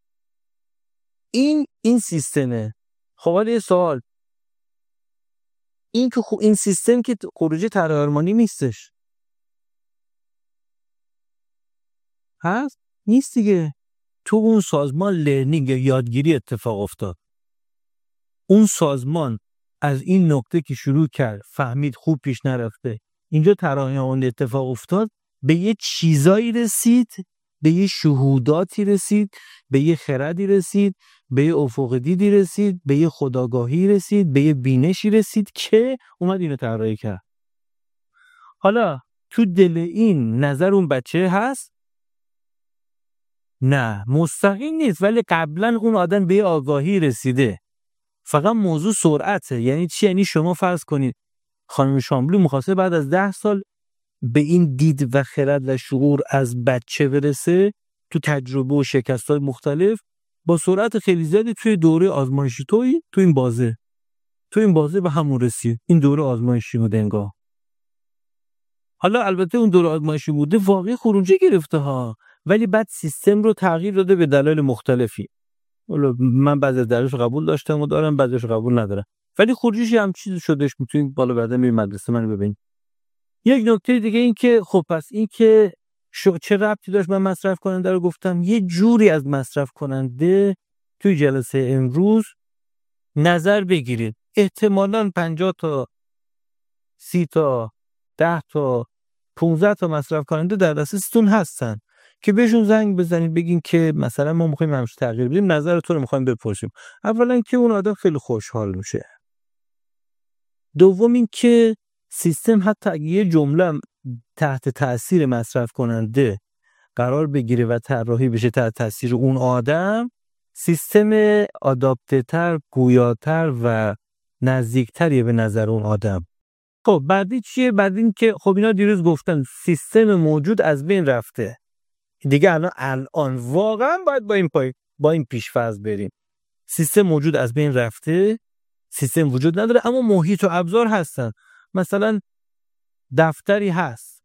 این این سیستمه. خب حالا یه سوال، این که خب این سیستم که خروجی طراحی نیستش، هست؟ نیست دیگه. تو اون سازمان لرنینگ یادگیری اتفاق افتاد. اون سازمان از این نکته که شروع کرد فهمید خوب پیش نرفته، اینجا طراحی اون اتفاق افتاد، به یه چیزایی رسید، به یه شهوداتی رسید، به یه خردی رسید، به یه افق دیدی رسید، به یه خودآگاهی رسید، به یه بینشی رسید که اومد اینو طراحی کرد. حالا تو دل این نظر اون بچه هست؟ نه مستقیم نیست، ولی قبلا اون آدم به یه آگاهی رسیده. فقط موضوع سرعته. یعنی چی؟ یعنی شما فرض کنید خانم شاملو می‌خواسته بعد از ده سال به این دید و خرد و شعور از بچه برسه، تو تجربه و شکست‌های مختلف با سرعت خیلی زیادی توی دوره آزمایشی توی تو این بازه تو این بازه به همون رسید. این دوره آزمایشی بود انگار. حالا البته اون دوره آزمایشی بوده، واقعی خروجی گرفته ها، ولی بعد سیستم رو تغییر داده به دلایل مختلفی. حالا من بعضی از دلایلش قبول داشتم و دارم، بعضیش قبول ندارم، ولی خروجیش هم چیز شدهش. میتونید بالا بعدا می مدرسه من ببینید. یک نکته دیگه این که خب پس این که شو چه ربطی داشت من مصرف کننده رو گفتم، یه جوری از مصرف کننده توی جلسه امروز نظر بگیرید. احتمالاً پنجاه تا سی تا ده تا پانزده تا مصرف کننده در دسترستون هستن که بهشون زنگ بزنید بگین که مثلا ما می‌خوایم همش تغییر بدیم، نظرتون رو می‌خوایم بپرسیم. اولا که اون آدم خیلی خوشحال میشه. دوم این که سیستم حتی اگه یه جمله تحت تأثیر مصرف کننده قرار بگیره و طراحی بشه تحت تأثیر اون آدم، سیستم آداپته‌تر، گویاتر و نزدیکتریه به نظر اون آدم. خب بعدی چیه؟ بعد این که خب اینا دیروز گفتن سیستم موجود از بین رفته دیگه. الان الان واقعا باید با این پای با این پیش‌فرض بریم. سیستم موجود از بین رفته، سیستم وجود نداره، اما محیط و ابزار هستن. مثلا دفتری هست،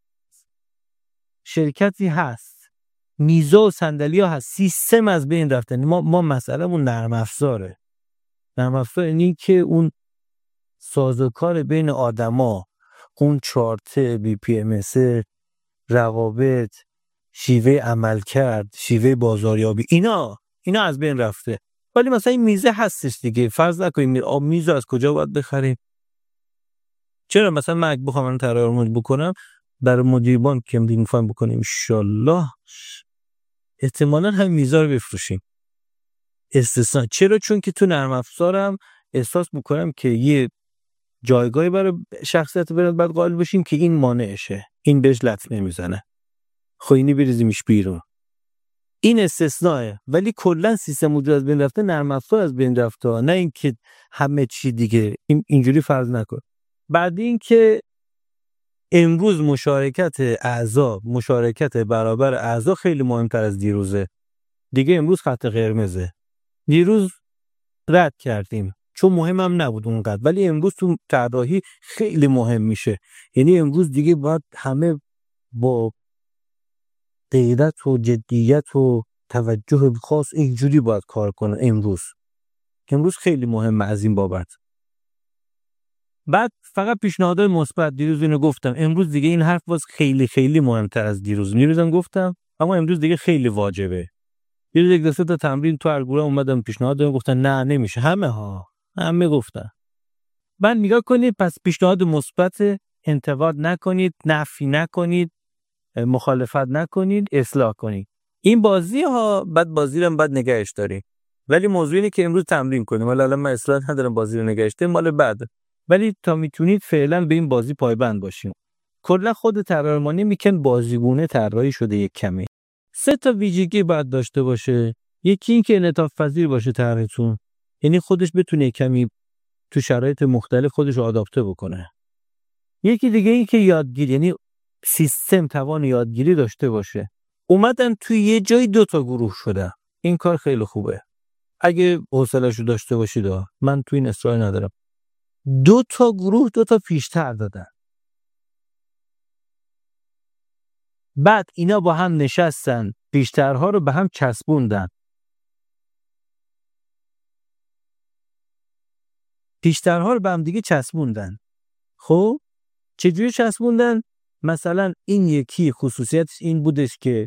شرکتی هست، میزا و صندلی‌ها هست، سیستم از بین رفته. ما ما مسئله‌مون نرم افزاره. نرم افزار اینی که اون سازوکار بین آدما، اون چارت بی پی ام اس، روابط، شیوه عمل کرد، شیوه بازاریابی، اینا اینا از بین رفته. ولی مثلا این میزه هستش دیگه. فرض نکنیم آب میز از کجا باید بخریم؟ چرا مثلا من اگه بخوام طراحی بکنم برای مدیربان که می‌خوایم بکنیم ان شاءالله، احتمالاً هم میزا رو بفروشیم. استثنا. چرا؟ چون که تو نرم افزارم احساس می‌کنم که یه جایگاهی برای شخصیت برات بعد قائل بشیم که این مانعشه، این بهش لطمه نمیزنه، خب اینی بریزیمش بیرون. این استثناءه. ولی کلا سیستم موجود از بین رفته، نرم افزار از بین رفته، نه اینکه همه چی دیگه. این اینجوری فرض نکن. بعد این که امروز مشارکت اعضا، مشارکت برابر اعضا خیلی مهمتر از دیروزه. دیگه امروز خط قرمزه. دیروز رد کردیم چون مهمم نبود اونقدر، ولی امروز تو طراحی خیلی مهم میشه. یعنی امروز دیگه باید همه با غیرت و جدیت و توجه خاص اینجوری باید کار کنن. امروز امروز خیلی مهمه از این بابت. بعد فقط پیشنهادهای مثبت. دیروز اینو گفتم، امروز دیگه این حرف باز خیلی خیلی مهمتر از دیروز. دیروزم گفتم اما امروز دیگه خیلی واجبه. دیروز یک دسته تا تمرین تو هر گروه اومدم پیشنهاد دادم، گفتن نه نمیشه. همه ها همه گفتن. بعد نگاه کنید، پس پیشنهاد مثبت، انتقاد نکنید، نفی نکنید، مخالفت نکنید، اصلاح کنید. این بازی ها. بعد بازی رو هم بعد نگهش داریم. ولی موضوع اینه که امروز تمرین کنیم. ولی الان من اصلاح ندارم، بازی رو نگهش داریم مال بعد. ولی تا میتونید فعلا به این بازی پایبند باشیم. کلا خود طراحی میکن بازیگونه طراحی شده یک کمی. سه تا ویژگی باید داشته باشه. یکی این که انعطاف پذیر باشه طرحتون، یعنی خودش بتونه کمی تو شرایط مختلف خودش رو آداپته بکنه. یکی دیگه این که یادگیری، یعنی سیستم توان یادگیری داشته باشه. اومدن توی یه جای دو تا گروه شدن. این کار خیلی خوبه. اگه حوصله‌شو داشته باشید، من توی این اصرار ندارم. دو تا گروه دو تا پیشتر دادن. بعد اینا با هم نشستن، پیشترها رو به هم چسبوندن. پیشترها رو به هم دیگه چسبوندن. خب چجوری چسبوندن؟ مثلا این یکی خصوصیتش این بودش که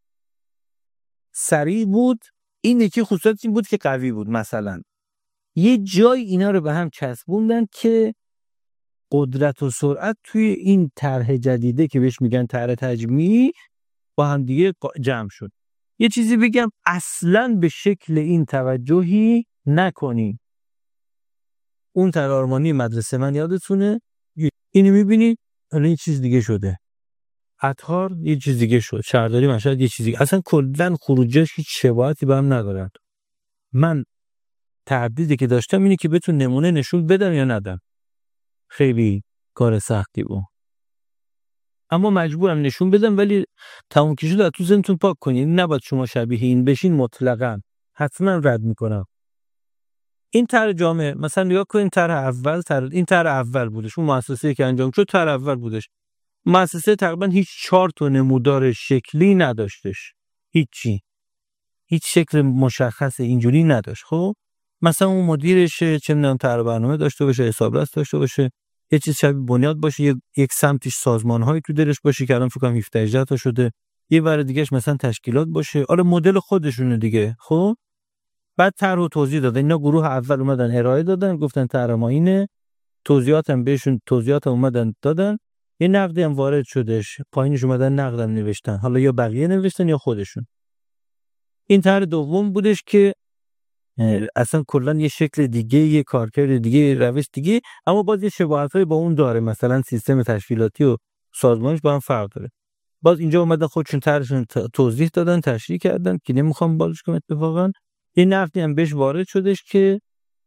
سریع بود، این یکی خصوصیتش این بود که قوی بود. مثلا یه جای اینا رو به هم چسبوندن که قدرت و سرعت توی این طرح جدیده که بهش میگن طرح تجمیع با هم دیگه جمع شد. یه چیزی بگم، اصلاً به شکل این توجهی نکنی. اون طرح آرمانی مدرسه من یادتونه، اینو میبینی الان یه چیز دیگه شده. اطهار یه چیز دیگه شد. شهرداری مشهد یه چیز دیگه. اصلا کلاً خروجش هیچ شباهتی به هم ندارن. من تردیدی که داشتم اینه که بهتون نمونه نشون بدم یا ندم. خیلی کار سختی بود، اما مجبورم نشون بدم. ولی تموم که شد تو ذهنتون پاک کنید. نباید شما شبیه این بشین مطلقاً. حتما رد میکنم. این طرح جامعه مثلا نگاه کنید، طرح اول طرح این طرح اول بودش. اون مؤسسه‌ای که انجام شد طرح اول بودش. مؤسسه تقریبا هیچ چارت و نمودار شکلی نداشتش. هیچی. هیچ شکل مشخص اینجوری نداشت. خب مثلا اون مدیرش چه میدونم طرح برنامه داشته باشه، حسابرس داشته باشه، یه چیز شبیه بنیاد باشه، یک, یک سمتش سازمان‌هایی تو درش باشه که الان فکر کنم هفده هجده تا شده، یه ور دیگه‌اش مثلا تشکیلات باشه. آره مدل خودشونه دیگه. خب بعد طرح و توضیح دادن. اینا گروه اول اومدن ارائه دادن، گفتن طرح ما اینه، توضیحاتم بهشون توضیحات اومدن دادن. یه نقدی هم وارد شدش، پایینش اومدن نقدم نوشتن، حالا یا بقیه نوشتن یا خودشون. این طرح دوم بودش که اصلا کلا یه شکل دیگه، یه کارکرد دیگه، روش دیگه، اما باز یه شباهتایی با اون داره. مثلا سیستم تشکیلاتی و سازمانش با هم فرق داره. باز اینجا اومدن خودشون طرحشون توضیح دادن، تشریح کردن که نمیخوام بالش کنم اتفاقا. یه نقدی هم بهش وارد شدش که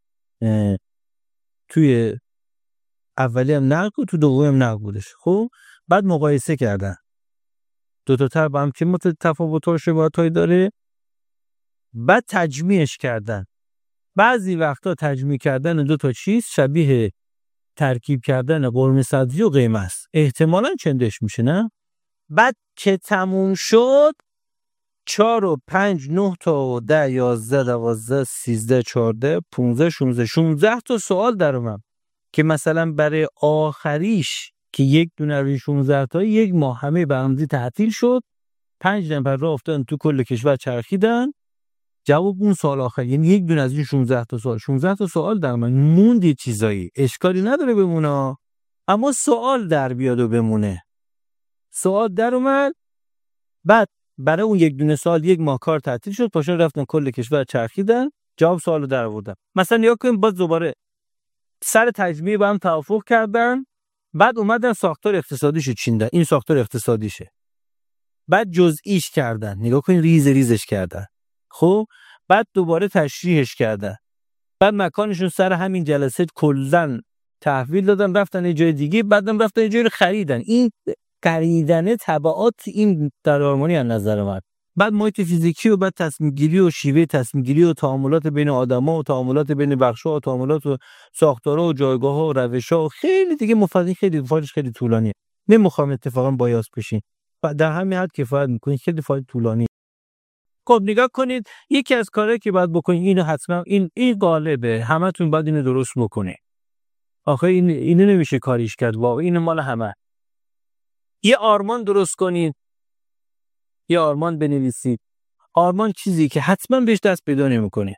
توی اولی هم نقد و تو دومی هم نقد بودش. خب بعد مقایسه کردن دو تا طرح با هم که متفاوت و شباهتایی داره. بعد تجمیعش کردن. بعضی وقتا تجمیع کردن دو تا چیز شبیه ترکیب کردن قرمه سبزی و قیمه است. احتمالاً چندش میشه نه؟ بعد که تموم شد چهار و پنج نه تا و ده یازده دوازده سیزده چهارده پونزده شونزده شونزده تا سوال در اومد که مثلا برای آخریش که یک دونه روی شونزده تا یک ماه همه برنامه‌ریزی تعطیل شد، پنج نفر راه افتادن تو کل کشور چرخیدن جواب اون سوال آخر، یعنی یک دونه از این شانزده تا سوال شانزده تا سوال در من موند. یه چیزایی اشکالی نداره بمونه، اما سوال در بیاد و بمونه. سوال در اومد، بعد برای اون یک دونه سوال یک ماه کار تعطیل شد، پاشون رفتن کل کشور چرخیدن جواب سوالو در آوردن. مثلا نیا کنیم باز دوباره سر تجمیع با هم توافق کردن، بعد اومدن ساختار اقتصادیشو چیندن، این ساختار اقتصادیشه، بعد جزئیش کردن، نگاه کنین ریز ریزش کردن، خب بعد دوباره تشریحش کردن، بعد مکانشون سر همین جلسه کلاً تحویل دادن رفتن یه جای دیگه، بعدم رفتن یه جایی رو خریدن. این خریدن تبعات این در هارمونی از نظر من. بعد محیط فیزیکی و بعد تصمیم گیری و شیوه تصمیم گیری و تعاملات بین آدما و تعاملات بین بخش‌ها و تعاملات و ساختارها و جایگاه‌ها و روش‌ها و خیلی دیگه مفصل، خیلی فایلش خیلی طولانیه، نمیخوام اتفاقا بایاس بشین، بعد در همین حد کفایت می‌کنید، خیلی فایل طولانی. خب نگاه کنید، یکی از کارهایی که باید بکنید اینو حتما این این قالبه، همتون باید اینو درست بکنید. آخه این اینو نمیشه کاریش کرد، واقعا این مال همه. یه آرمان درست کنید، یه آرمان بنویسید. آرمان چیزی که حتما بهش دست پیدا نمی‌کنی،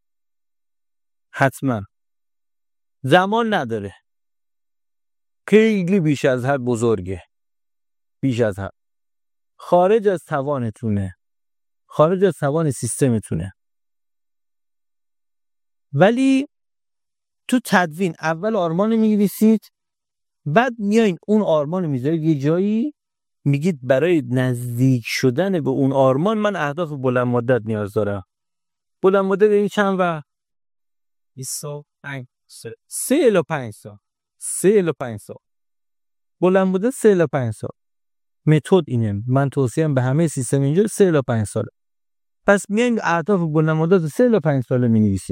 حتما زمان نداره، خیلی بیش از حد بزرگه، بیش از حد خارج از توانتونه، خارج از توان سیستمتونه. ولی تو تدوین اول آرمان می‌نویسید، بعد میایین اون آرمان رو میذارید یه جایی، میگید برای نزدیک شدن به اون آرمان من اهداف بلند مدت نیاز دارم. بلند مدت این چند وقت؟ بیست سال، سه الی پنج سال، سه الی پنج سال. بلند مدت سه الی پنج سال. متد اینه، من توصیه‌ام به همه سیستم اینجا سه الی پنج سال. پس میایین اهداف بلند مدت سه الی پنج سال می‌نویسید.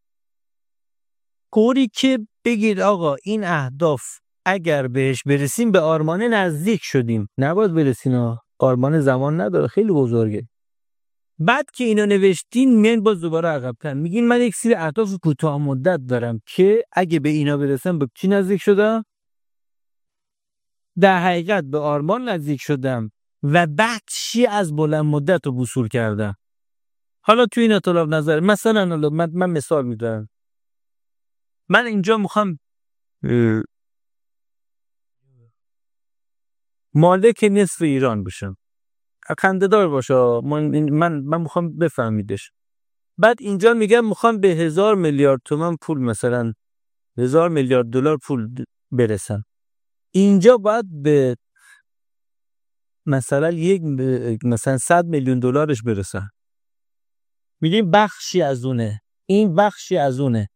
کوری که بگید آقا این اهداف اگر بهش برسیم به آرمان نزدیک شدیم، نباید برسین ها، آرمان زمان نداره، خیلی بزرگه. بعد که اینو نوشتین میان باز دوباره عقب‌تر میگین من یک سری اهداف کوتاه مدت دارم که اگه به اینا برسم به چی نزدیک شدم؟ در حقیقت به آرمان نزدیک شدم و بخشی از بلند مدت رو وصول کردم. حالا تو این اطلاف نظر مثلا من, من مثال میدم، من اینجا میخوام مالک نصف ایران بشم، خنده‌دار باشه، من من من میخوام بفهمیدش. بعد اینجا میگم میخوام به هزار میلیارد تومان پول، مثلا هزار میلیارد دلار پول برسم. اینجا باید به مثلا یک مثلا صد میلیون دلارش برسم. میگیم بخشی از اونه، این بخشی از اونه.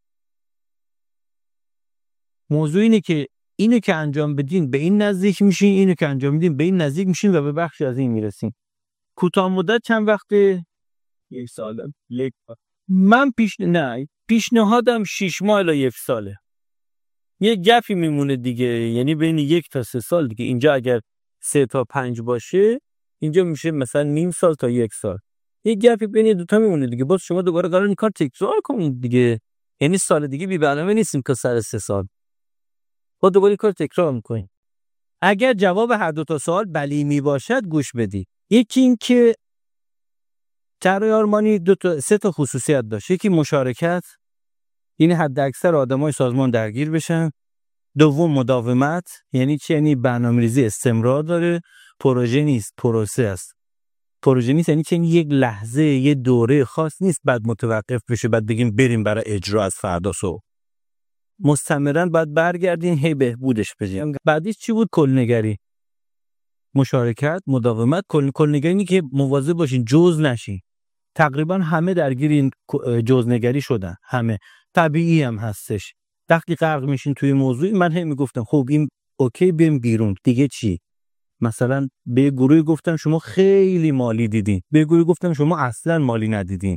موضوع اینه که اینو که انجام بدین به این نزدیک میشین، اینو که انجام میدین به این نزدیک میشین و به بخشی از این میرسین. کوتاه مدت چند وقته؟ یک ساله. یک من پیش نه پیشنهادم شش ماه الی یک ساله. یه گپی میمونه دیگه، یعنی بین یک تا سه سال دیگه. اینجا اگر سه تا پنج باشه اینجا میشه مثلا نیم سال تا یک سال. یه گپی بین دو تا میمونه دیگه. باز شما دوباره قرار این کار تکرار کنید دیگه. یعنی سال دیگه بی برنامه نیستیم که سر سه سال با دوباره کار تکرار میکنیم. اگر جواب هر دو تا سوال بلی می باشد گوش بدید. یکی این که طراحی آرمانی دو تا سه تا خصوصیت داشت. یکی مشارکت، یعنی حد اکثر آدمای سازمان درگیر بشن. دوم مداومت، یعنی چی؟ یعنی برنامه‌ریزی استمرار داره، پروژه نیست، پروسه است. پروژه نیست یعنی چی؟ یعنی یک لحظه، یه دوره خاص نیست بعد متوقف بشه بعد بگیم بریم برای اجرا از فردا صبح. مستمرا باید برگردین هی بهبودش بدیم. بعدیش چی بود؟ کلنگری، مشارکت، مداومت، کل کلنگری که مواظب باشین جزء نشین. تقریبا همه درگیر این جزءنگری شدن، همه. طبیعی هم هستش. وقتی غرق میشین توی موضوع، من هم میگفتم خب این اوکی بریم بیرون، دیگه چی؟ مثلا به گروه گفتم شما خیلی مالی دیدین، به گروه گفتم شما اصلا مالی ندیدین.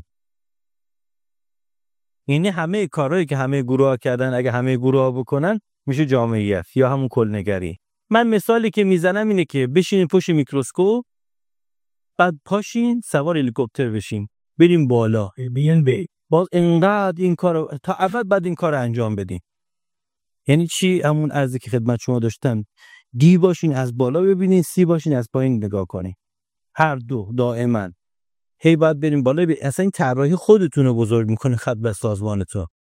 یعنی همه کارهایی که همه گروه ها کردن اگه همه گروه ها بکنن میشه جامعیت یا همون کلنگری. من مثالی که میزنم اینه که بشینین پشت میکروسکوپ، بعد پاشین سوار هلیکوپتر بشین بریم بالا، بیان بی باز انقدر این کارو تا ابد بعد این کارو انجام بدین. یعنی چی؟ همون عرضی که خدمت شما داشتم، دی باشین از بالا ببینین، سی باشین از پایین نگاه کنین، هر دو دائما. هی باید بریم بالا. ب... اصلا این طراحی خودتون رو بزرگ میکنه خط به سازمانتون.